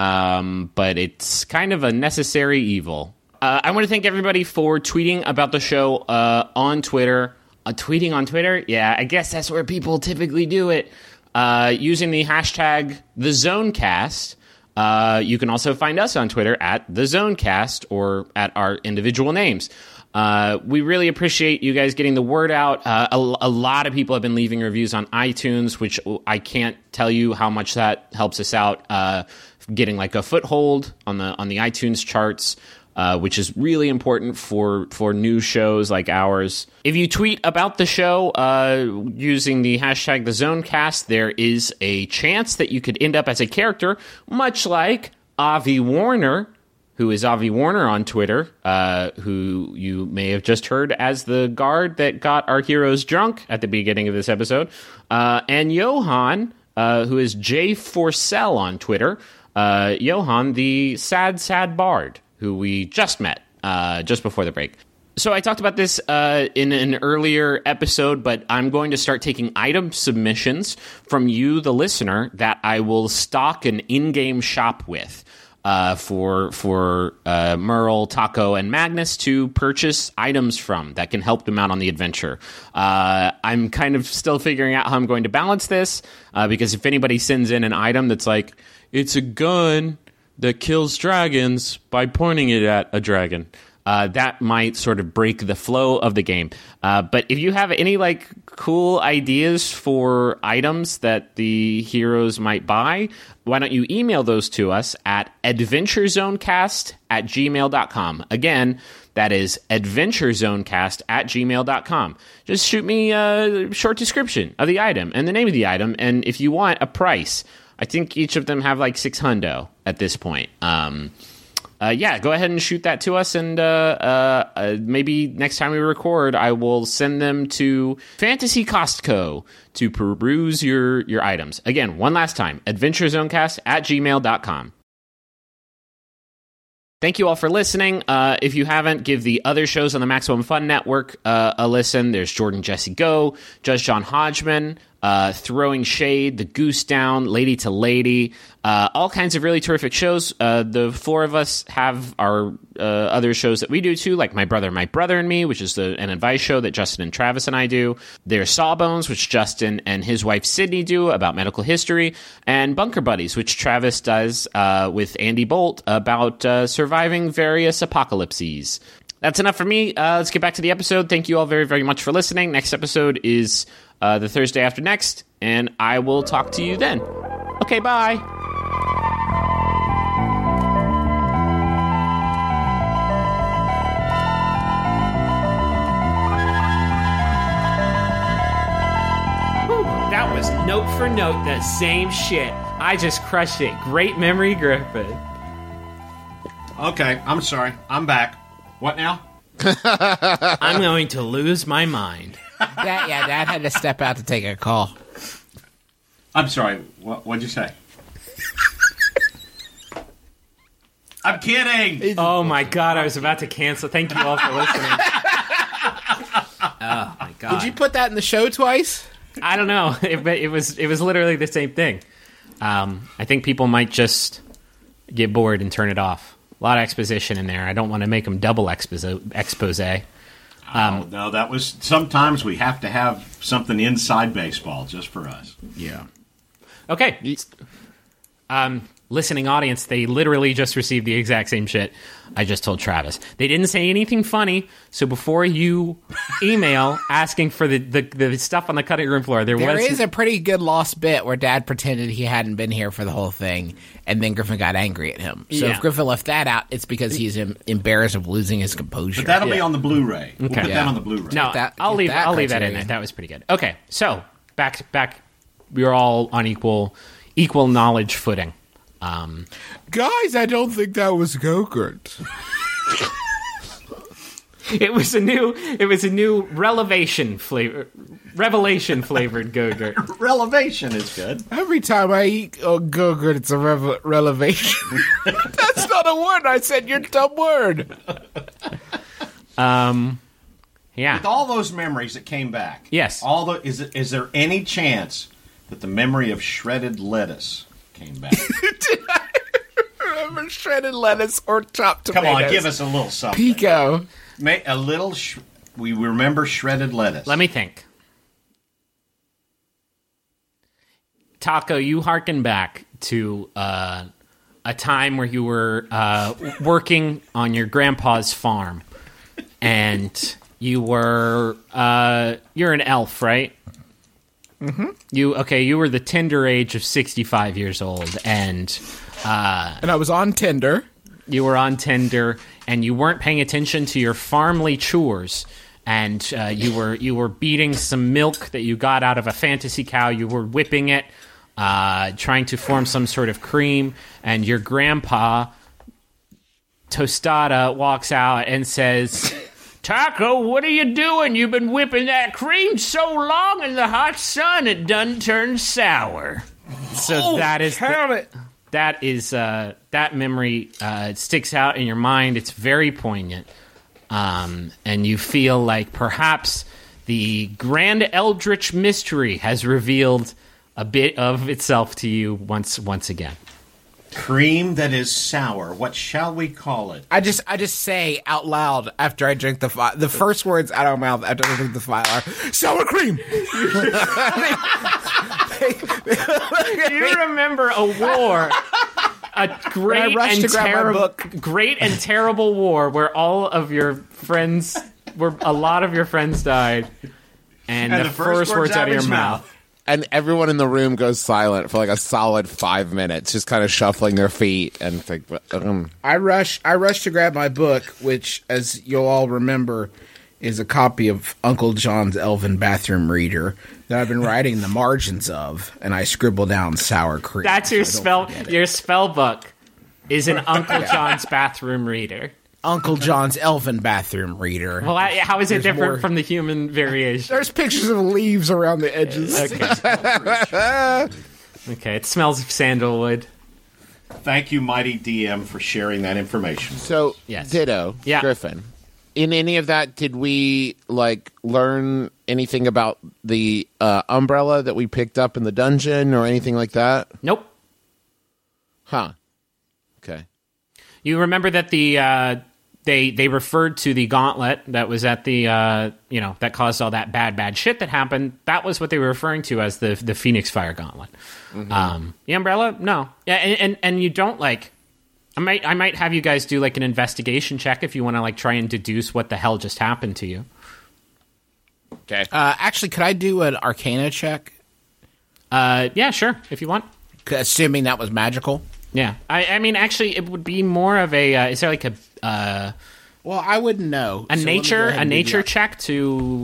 um, but it's kind of a necessary evil. Uh, I want to thank everybody for tweeting about the show uh, on Twitter. Uh, tweeting on Twitter? Yeah, I guess that's where people typically do it. Uh, using the hashtag TheZonecast. Uh, you can also find us on Twitter at TheZonecast or at our individual names. Uh, we really appreciate you guys getting the word out. Uh, a, a lot of people have been leaving reviews on iTunes, which I can't tell you how much that helps us out, uh, getting like a foothold on the on the iTunes charts. Uh, which is really important for, for new shows like ours. If you tweet about the show uh, using the hashtag TheZonecast, there is a chance that you could end up as a character, much like Avi Warner, who is Avi Warner on Twitter, uh, who you may have just heard as the guard that got our heroes drunk at the beginning of this episode, uh, and Johan, uh, who is Jay Forcell on Twitter, uh, Johan, the sad, sad bard, who we just met uh, just before the break. So I talked about this uh, in an earlier episode, but I'm going to start taking item submissions from you, the listener, that I will stock an in-game shop with uh, for for uh, Merle, Taco, and Magnus to purchase items from that can help them out on the adventure. Uh, I'm kind of still figuring out how I'm going to balance this, uh, because if anybody sends in an item that's like, it's a gun that kills dragons by pointing it at a dragon, Uh, that might sort of break the flow of the game. Uh, but if you have any like cool ideas for items that the heroes might buy, why don't you email those to us at adventurezonecast at gmail dot com. Again, that is adventurezonecast at gmail dot com. Just shoot me a short description of the item and the name of the item, and if you want, a price. I think each of them have like six hundo at this point. Um, uh, yeah, go ahead and shoot that to us, and uh, uh, uh, maybe next time we record, I will send them to Fantasy Costco to peruse your, your items. Again, one last time, adventurezonecast at gmail dot com. Thank you all for listening. Uh, if you haven't, give the other shows on the Maximum Fun Network uh, a listen. There's Jordan Jesse Go, Judge John Hodgman, uh, Throwing Shade, The Goose Down, Lady to Lady, uh, all kinds of really terrific shows. Uh, the four of us have our uh, other shows that we do too, like My Brother, My Brother and Me, which is the, an advice show that Justin and Travis and I do. There's Sawbones, which Justin and his wife Sydney do about medical history, and Bunker Buddies, which Travis does uh, with Andy Bolt about uh, surviving various apocalypses. That's enough for me. Uh, let's get back to the episode. Thank you all very, very much for listening. Next episode is uh, the Thursday after next, and I will talk to you then. Okay, bye. That was note for note the same shit. I just crushed it. Great memory, Griffin. Okay, I'm sorry. I'm back. What now? I'm going to lose my mind. Dad, yeah, Dad had to step out to take a call. I'm sorry. What, what'd you say? I'm kidding. Oh my god, I was about to cancel. Thank you all for listening. Oh my god. Did you put that in the show twice? I don't know. It, it was it was literally the same thing. Um, I think people might just get bored and turn it off. A lot of exposition in there. I don't want to make them double expose. expose. Um, oh, no, that was... Sometimes we have to have something inside baseball just for us. Yeah. Okay. Um, listening audience, they literally just received the exact same shit I just told Travis. They didn't say anything funny, so before you email asking for the, the, the stuff on the cutting room floor, there, There was... is a pretty good lost bit where Dad pretended he hadn't been here for the whole thing, and then Griffin got angry at him. So Yeah. if Griffin left that out, it's because he's em- embarrassed of losing his composure. But that'll be Yeah. on the Blu-ray. We'll Okay. put Yeah. that on the Blu-ray. No, that- I'll get leave. that I'll leave that in criterion. there. That was pretty good. Okay, so back back, we were all on equal equal knowledge footing. Um, Guys, I don't think that was Go-Gurt. it was a new. It was a new relevation flavor, revelation flavored Go-Gurt. Relevation is good. Every time I eat oh, Go-Gurt, it's a rev- relevation. That's not a word. I said your dumb word. Um, yeah. With all those memories that came back. Yes. All the is it, is there any chance that the memory of shredded lettuce came back? Remember shredded lettuce or chopped Come tomatoes? on, give us a little something. Pico. Ma- a little. Sh- we remember shredded lettuce. Let me think. Taco, you harken back to uh, a time where you were uh, working on your grandpa's farm, and you were uh, you're an elf, right? Mm-hmm. You okay? You were the tender age of sixty-five years old, and uh, And I was on Tinder. you were on Tinder, and you weren't paying attention to your farmly chores, and uh, you were you were beating some milk that you got out of a fantasy cow. You were whipping it, uh, trying to form some sort of cream, and your grandpa Tostada walks out and says, "Taco, what are you doing? You've been whipping that cream so long in the hot sun it done turned sour." So that is the- that is uh, that memory uh, sticks out in your mind. It's very poignant, um, and you feel like perhaps the grand eldritch mystery has revealed a bit of itself to you once once again. Cream that is sour. What shall we call it? I just, I just say out loud after I drink the fi- the first words out of my mouth after I drink the file are sour cream. Do you remember a war, a great rushed and to grab my terrible, book. great and terrible war where all of your friends, where a lot of your friends died, and, And the, first, words out of your his mouth. And everyone in the room goes silent for like a solid five minutes, just kind of shuffling their feet and it's like, um. I rush. I rush to grab my book, which, as you'll all remember, is a copy of Uncle John's Elven Bathroom Reader that I've been writing the margins of, and I scribble down sour cream. That's your so I spell. don't forget it. Your spell book is an Uncle John's bathroom reader. Uncle John's Elven Bathroom Reader. Well, I- how is it There's different more. from the human variation? There's pictures of leaves around the edges. Okay. Okay, it smells of sandalwood. Thank you, Mighty D M, for sharing that information. So, Yes. Ditto, Yeah. Griffin. In any of that, did we like learn anything about the uh, umbrella that we picked up in the dungeon or anything like that? Nope. Huh. Okay. You remember that the uh, they they referred to the gauntlet that was at the uh, you know that caused all that bad bad shit that happened. That was what they were referring to as the the Phoenix Fire Gauntlet. Um, the umbrella, no, yeah, and, and and you don't like. I might I might have you guys do like an investigation check if you want to like try and deduce what the hell just happened to you. Okay. Uh, actually, could I do an Arcana check? Uh, yeah, sure, if you want. Assuming that was magical. Yeah, I, I mean, actually, it would be more of a. Uh, is there like a uh, Well, I wouldn't know. a So let me go nature ahead a and do nature the- check to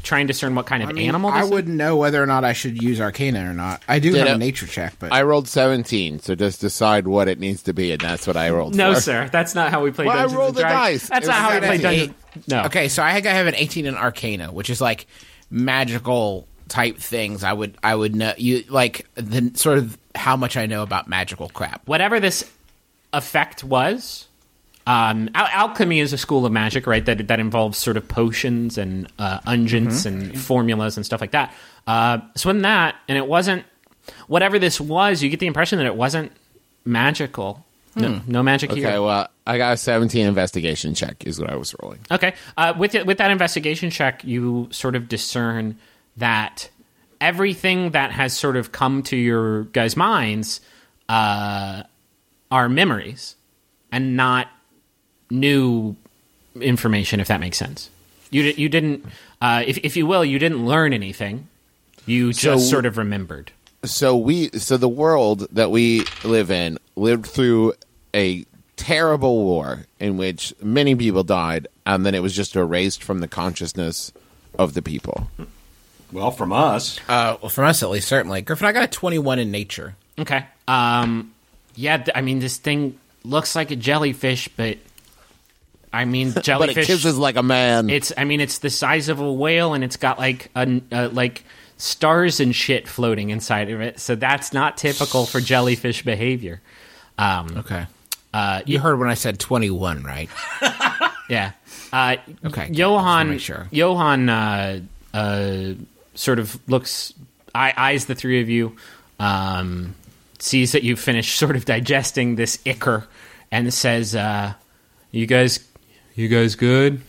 try and discern what kind of I mean, animal. I This is? wouldn't know whether or not I should use Arcana or not. I do Did have it- a nature check, but I rolled seventeen, so just decide what it needs to be, and that's what I rolled No, for. sir. That's not how we play Well, I Dungeons rolled and the Dragons. dice. That's It not was how we at play an Dungeons. No. okay. So I think I have an eighteen in Arcana, which is like magical type things. I would I would know you like the sort of how much I know about magical crap. Whatever this effect was, um, al- alchemy is a school of magic, right? That that involves sort of potions and uh, unguents and formulas and stuff like that. Uh, so in that, and it wasn't whatever this was. You get the impression that it wasn't magical. No, no magic here. Okay, well, I got a seventeen investigation check is what I was rolling. Okay. Uh, with it, with that investigation check, you sort of discern that everything that has sort of come to your guys' minds uh, are memories and not new information, if that makes sense. You di- you didn't, uh, if if you will, you didn't learn anything. You just So- sort of remembered. So we, so the world that we live in lived through a terrible war in which many people died, and then it was just erased from the consciousness of the people. Well, from us, Uh, well, from us at least, certainly. Griffin, I got a twenty-one in nature. Okay. Um, yeah, th- I mean, this thing looks like a jellyfish, but I mean, But it jellyfish. kisses like a man. It's, I mean, it's the size of a whale, and it's got like a uh, like stars and shit floating inside of it. So that's not typical for jellyfish behavior. Um, Okay. uh, You heard when I said twenty-one, right? yeah. Uh, Okay, good. Johann. Just to make sure. Johann uh, uh, sort of looks, eye, eyes the three of you, um, sees that you've finished sort of digesting this ichor, and says, uh, You guys, you guys good?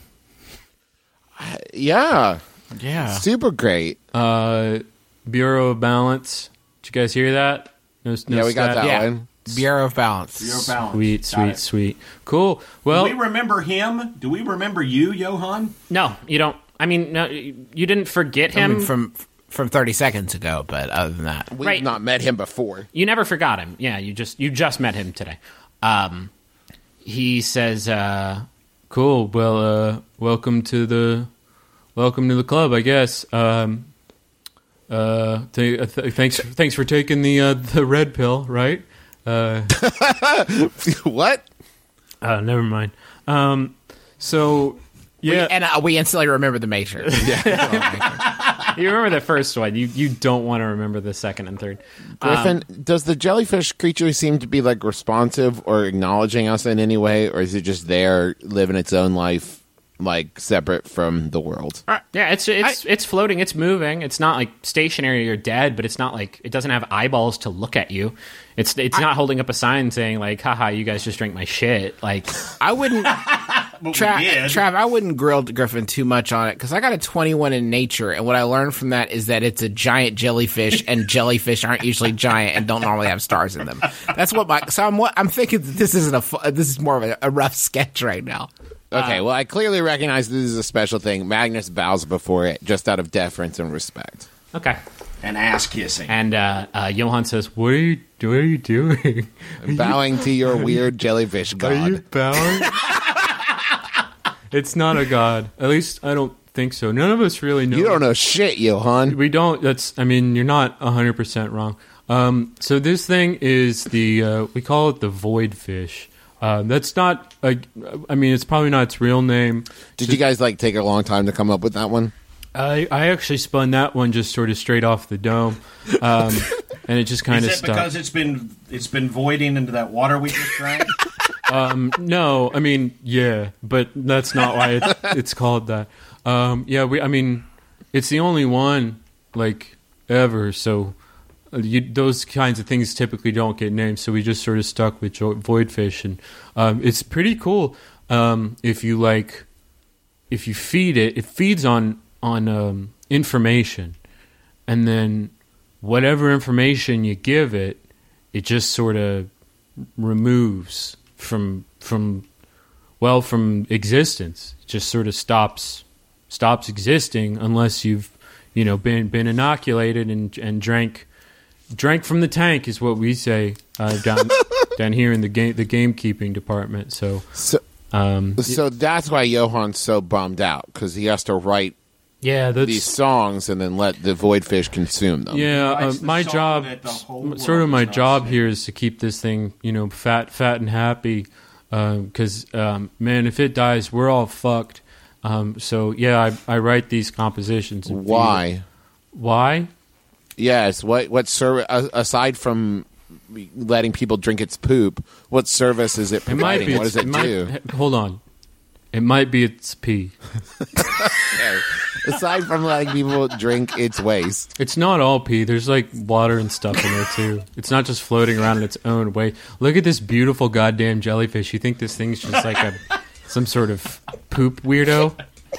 yeah, Yeah. super great. Uh, Bureau of Balance. Did you guys hear that? No, no Yeah, we got stat? that Yeah. one. Bureau of Balance. Your balance. Sweet, Got sweet, it. sweet. Cool. Well, Do we remember him? Do we remember you, Johan? no, you don't. I mean, no, you didn't forget I him. mean, from from thirty seconds ago, but other than that, We've Right. not met him before. You never forgot him. Yeah, you just you just met him today. Um, he says, uh, cool. Well, uh, welcome to the welcome to the club, I guess. Um, uh, th- uh, th- thanks, thanks for taking the uh, the red pill, right? Uh, What? uh, never mind. Um, so yeah, and uh, we instantly remember the Matrix. Yeah. you remember the first one. You you don't want to remember the second and third. Griffin, does the jellyfish creature seem to be like responsive or acknowledging us in any way, or is it just there living its own life, like separate from the world? Yeah, it's it's it's floating. It's moving. It's not like stationary or dead, but it's not like it doesn't have eyeballs to look at you. It's it's not holding up a sign saying like, "Haha, you guys just drank my shit." Like, I wouldn't, But Trav, we did. Trav, I wouldn't grill Griffin too much on it because I got a twenty-one in nature, and what I learned from that is that it's a giant jellyfish, and jellyfish aren't usually giant and don't normally have stars in them. That's what my. So I'm what I'm thinking. That this isn't a. fu- This is more of a, a rough sketch right now. Okay, well, I clearly recognize this is a special thing. Magnus bows before it, just out of deference and respect. okay. And ass kissing. And uh, uh, Johan says, what are you what are you doing? Bowing to your weird jellyfish Are you god. bowing? It's not a god. At least I don't think so. None of us really know. You don't know shit, Johan. We don't. That's. I mean, you're not one hundred percent wrong. Um, so this thing is the. Uh, we call it the void fish. Uh, that's not. A, I mean, it's probably not its real name. Did you guys like take a long time to come up with that one? I, I actually spun that one just sort of straight off the dome, um, and it just kind Is of it stuck. because it's been it's been voiding into that water we just drank? Um, no, I mean, yeah, but that's not why it's, it's called that. Um, yeah, we. I mean, it's the only one like ever. So uh, you, those kinds of things typically don't get named. So we just sort of stuck with jo- voidfish, and um, it's pretty cool. Um, if you like, if you feed it, it feeds on on um, information, and then whatever information you give it, it just sort of removes from from well from existence. It just sort of stops stops existing unless you've you know been been inoculated and and drank drank from the tank is what we say uh, down down here in the game the gamekeeping department. So So, um, so that's why Johan's so bummed out, because he has to write Yeah, that's these songs and then let the void fish consume them. yeah. Uh, Writes the my song job, that the whole m- sort of world my is not job singing. here is to keep this thing, you know, fat, fat and happy. Because um, man, if it dies, we're all fucked. Um, so yeah, I, I write these compositions. and feed it. Why? Why? Yes. What? What service aside from letting people drink its poop? What service is it It might providing? be. What its- does it, might- do? h- Hold on. It might be its pee. Aside from letting people drink its waste. It's not all pee. There's like water and stuff in there too. It's not just floating around in its own way. Look at this beautiful goddamn jellyfish. You think this thing's just like a some sort of poop weirdo?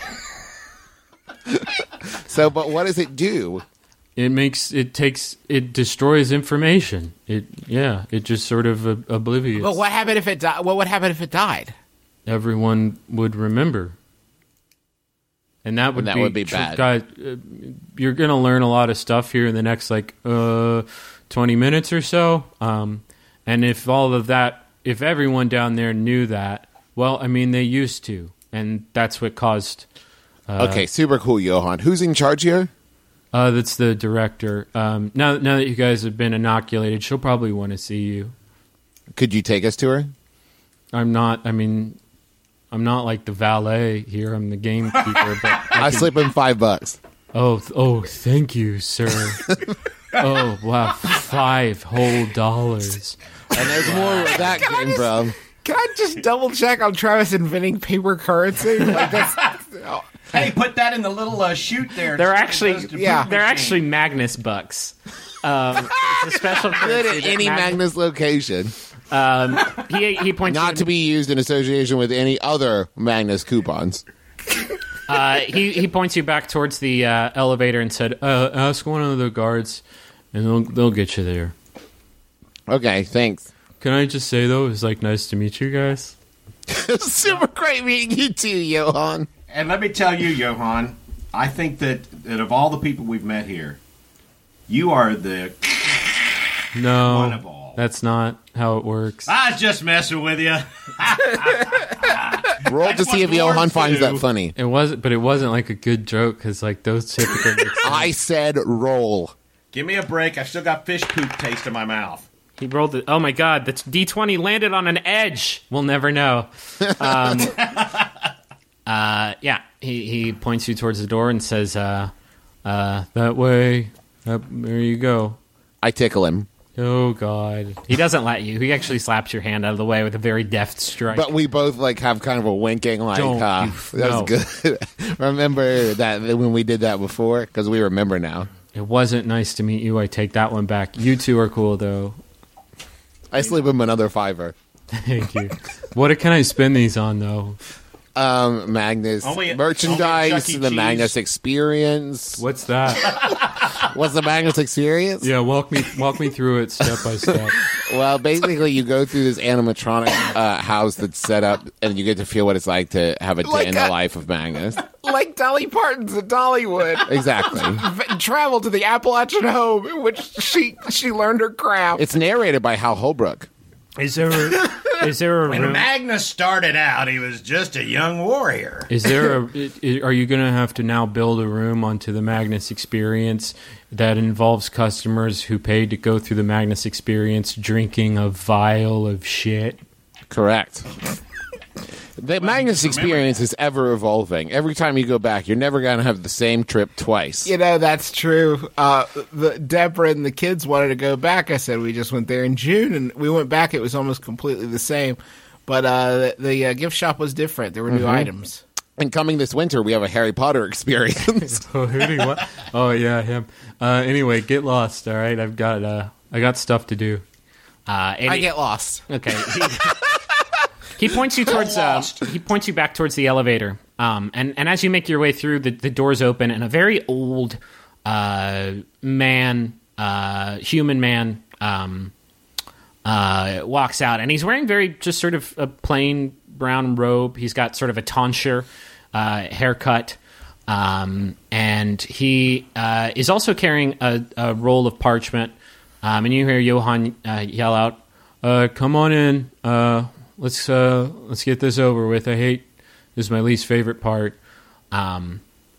So, but what does it do? It makes it takes it destroys information. It yeah. It just sort of uh, oblivious. But what happened if it died? What would happen if it died? Everyone would remember. And that would And that be, would be tr- bad. Guys, uh, you're going to learn a lot of stuff here in the next like uh, twenty minutes or so. Um, and if all of that, if everyone down there knew that, well, I mean, they used to, and that's what caused. Uh, Okay, super cool, Johan. Who's in charge here? Uh, that's the director. Um, now, now that you guys have been inoculated, she'll probably want to see you. Could you take us to her? I'm not. I mean, I'm not like the valet here. I'm the gamekeeper. But I I can- slip him five bucks. Oh, th- oh, thank you, sir. Oh, wow, five whole dollars. And there's more where that came from. Can I just double check on Travis inventing paper currency? Like that's, oh, Hey, put that in the little uh, chute there. They're It's- it actually goes to yeah, poop they're machine. actually Magnus bucks. Um, it's a special Good currency at that any Mag- Magnus location. Um, he he points Not you- to be used in association with any other Magnus coupons. Uh, he he points you back towards the uh, elevator and said, uh, "Ask one of the guards, and they'll they'll get you there." Okay, thanks. Can I just say though, it's like nice to meet you guys. Super great meeting you too, Johan. And let me tell you, Johan, I think that, that of all the people we've met here, you are the No, one of all. that's not how it works. I was just messing with you. Roll to see if what Johan dwarves finds do. that funny. It wasn't, but it wasn't like a good joke because like those typical. I said roll. Give me a break. I've still got fish poop taste in my mouth. He rolled it. Oh my god, the D twenty landed on an edge. We'll never know. Um, uh, yeah, he, he points you towards the door and says, uh, uh, that way. Up, there you go. I tickle him. Oh God. he doesn't let you. He actually slaps your hand out of the way with a very deft strike. But we both like have kind of a winking, like, Don't uh, you- that no. was good. Remember that when we did that before? Because we remember now. It wasn't nice to meet you. I take that one back. You two are cool though. I slip him another fiver. Thank you. What can I spend these on though? Um, Magnus Only- merchandise, only Chuck E. the Cheese. Magnus experience. What's that? What's the Magnus experience? Yeah, walk me walk me through it step by step. Well, basically, you go through this animatronic uh, house that's set up, and you get to feel what it's like to have a day Like in the a- life of Magnus. like Dolly Parton's at Dollywood. Exactly. V- travel to the Appalachian home in which she she learned her craft. It's narrated by Hal Holbrook. is there a, is there a When room? Magnus started out, he was just a young warrior. Is there a? i- i- Are you going to have to now build a room onto the Magnus Experience that involves customers who paid to go through the Magnus Experience drinking a vial of shit? Correct. The Magnus experience is ever evolving. Every time you go back, you're never going to have the same trip twice. You know, that's true. Uh, the Deborah and the kids wanted to go back. I said we just went there in June, and we went back. It was almost completely the same, but uh, the, the uh, gift shop was different. There were new items. And coming this winter, we have a Harry Potter experience. Oh, who do you want? Oh, yeah, him. Uh, anyway, get lost. All right, I've got uh, I got stuff to do. Uh, and I he- get lost. Okay. He, he points you towards. Uh, Lost. he points you back towards the elevator. Um, and and as you make your way through, the, the doors open, and a very old uh, man, uh, human man, um, uh, walks out, and he's wearing very just sort of a plain brown robe. He's got sort of a tonsure uh, haircut. Um, and he uh, is also carrying a, a roll of parchment. Um, and you hear Johan uh, yell out, uh, "Come on in. Uh, let's uh, let's get this over with. I hate this is my least favorite part." Um,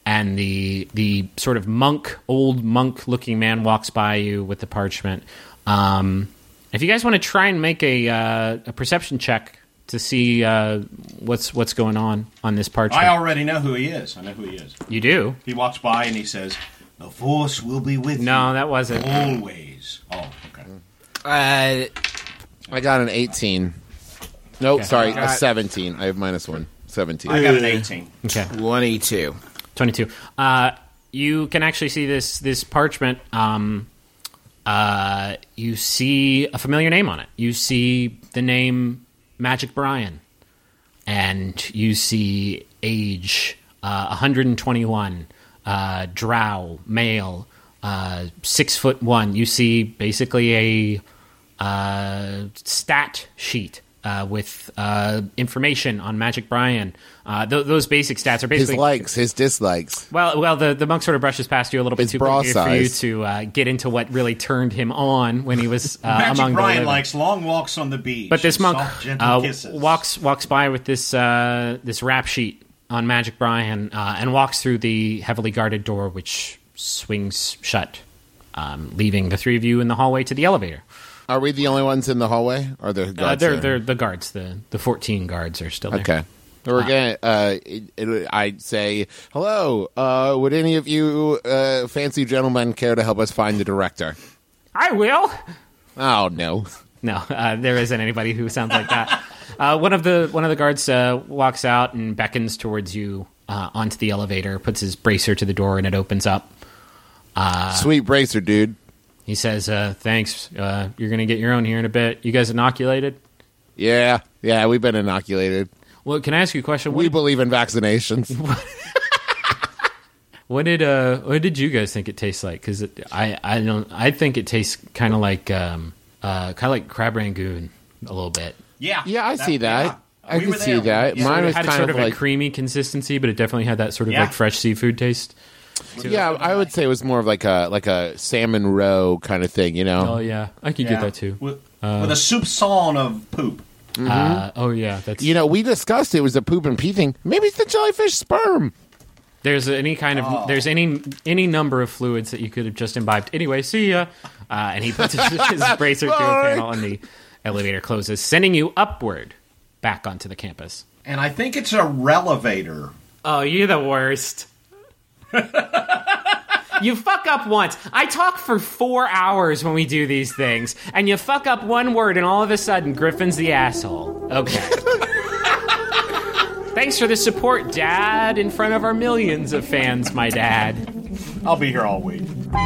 and the the sort of monk, old monk-looking man walks by you with the parchment. Um, if you guys want to try and make a uh, a perception check to see uh, what's what's going on on this parchment. I already know who he is. I know who he is. You do? He walks by and he says, "The Force will be with you." No, that wasn't. Always. Oh, okay. Uh, I got an eighteen. Nope, Okay. sorry, Got- a seventeen. I have minus one. seventeen. I got an eighteen. Okay. twenty-two. twenty-two. Uh, you can actually see this this parchment. Um, uh, you see a familiar name on it. You see the name Magic Brian, and you see age uh, one hundred twenty-one, uh, drow, male, uh, six foot one. You see basically a uh, stat sheet. Uh, with uh, information on Magic Brian. Uh, th- those basic stats are His basically... likes, his dislikes. Well, well, the, the monk sort of brushes past you a little bit His too bra quickly for you size. to uh, get into what really turned him on when he was uh, Magic among the Brian living. likes long walks on the beach. But this and monk soft, gentle uh, kisses. walks walks by with this uh, this rap sheet on Magic Brian uh, and walks through the heavily guarded door, which swings shut, um, leaving the three of you in the hallway to the elevator. Are we the only ones in the hallway? Or are there Uh, guards they're there? they're the guards. The the fourteen guards are still there. Okay. We're gonna. Uh, it, it, I'd say hello. Uh, would any of you uh, fancy gentlemen care to help us find the director? I will. Oh no. No, uh, there isn't anybody who sounds like that. Uh, one of the one of the guards uh, walks out and beckons towards you uh, onto the elevator, puts his bracer to the door, and it opens up. Sweet bracer, dude. He says, uh, "Thanks. Uh, you're going to get your own here in a bit. You guys inoculated?" Yeah, yeah. We've been inoculated. Well, can I ask you a question? What We did, believe in vaccinations. what did uh, what did you guys think it tastes like? Because I I don't I think it tastes kind of like um, uh, kind of like crab rangoon a little bit. Yeah. Yeah, I see that. yeah. I We can were see there. that. Yeah. Mine It was had kind sort of of, like a creamy consistency, but it definitely had that sort of Yeah. like fresh seafood taste. yeah. I would say it was more of like a like a salmon roe kind of thing. You know. Oh yeah, I could Yeah. get that too. With, with a soupçon of poop. Uh, oh yeah, that's You know, we discussed it was the poop and pee thing. Maybe it's the jellyfish sperm. there's any kind of Oh. there's any any number of fluids that you could have just imbibed. Anyway, see ya. Uh, and he puts his, his bracer through a Bye. panel, and the elevator closes, sending you upward back onto the campus. And I think it's a relevator. Oh, you're the worst. You fuck up once. I talk for four hours when we do these things, and you fuck up one word, and all of a sudden, Griffin's the asshole. Okay. Thanks for the support, Dad, in front of our millions of fans, my dad. I'll be here all week.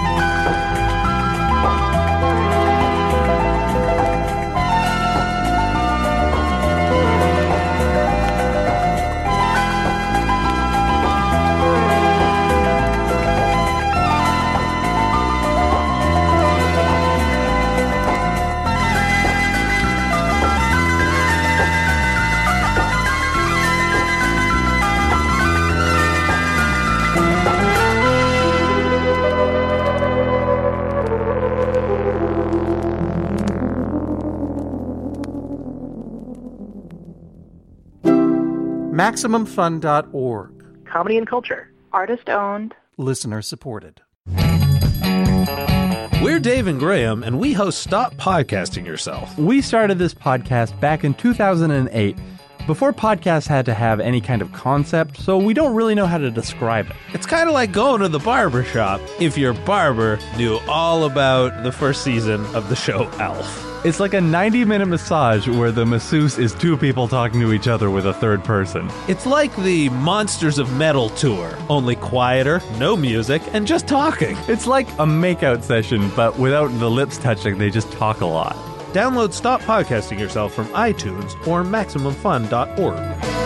Maximum Fun dot org. Comedy and culture. Artist owned. Listener supported. We're Dave and Graham, and we host Stop Podcasting Yourself. We started this podcast back in two thousand eight, before podcasts had to have any kind of concept, so we don't really know how to describe it. It's kind of like going to the barber shop if your barber knew all about the first season of the show Elf. It's like a ninety minute massage where the masseuse is two people talking to each other with a third person. It's like the Monsters of Metal tour, only quieter, no music, and just talking. It's like a makeout session, but without the lips touching, they just talk a lot. Download Stop Podcasting Yourself from iTunes or Maximum Fun dot org.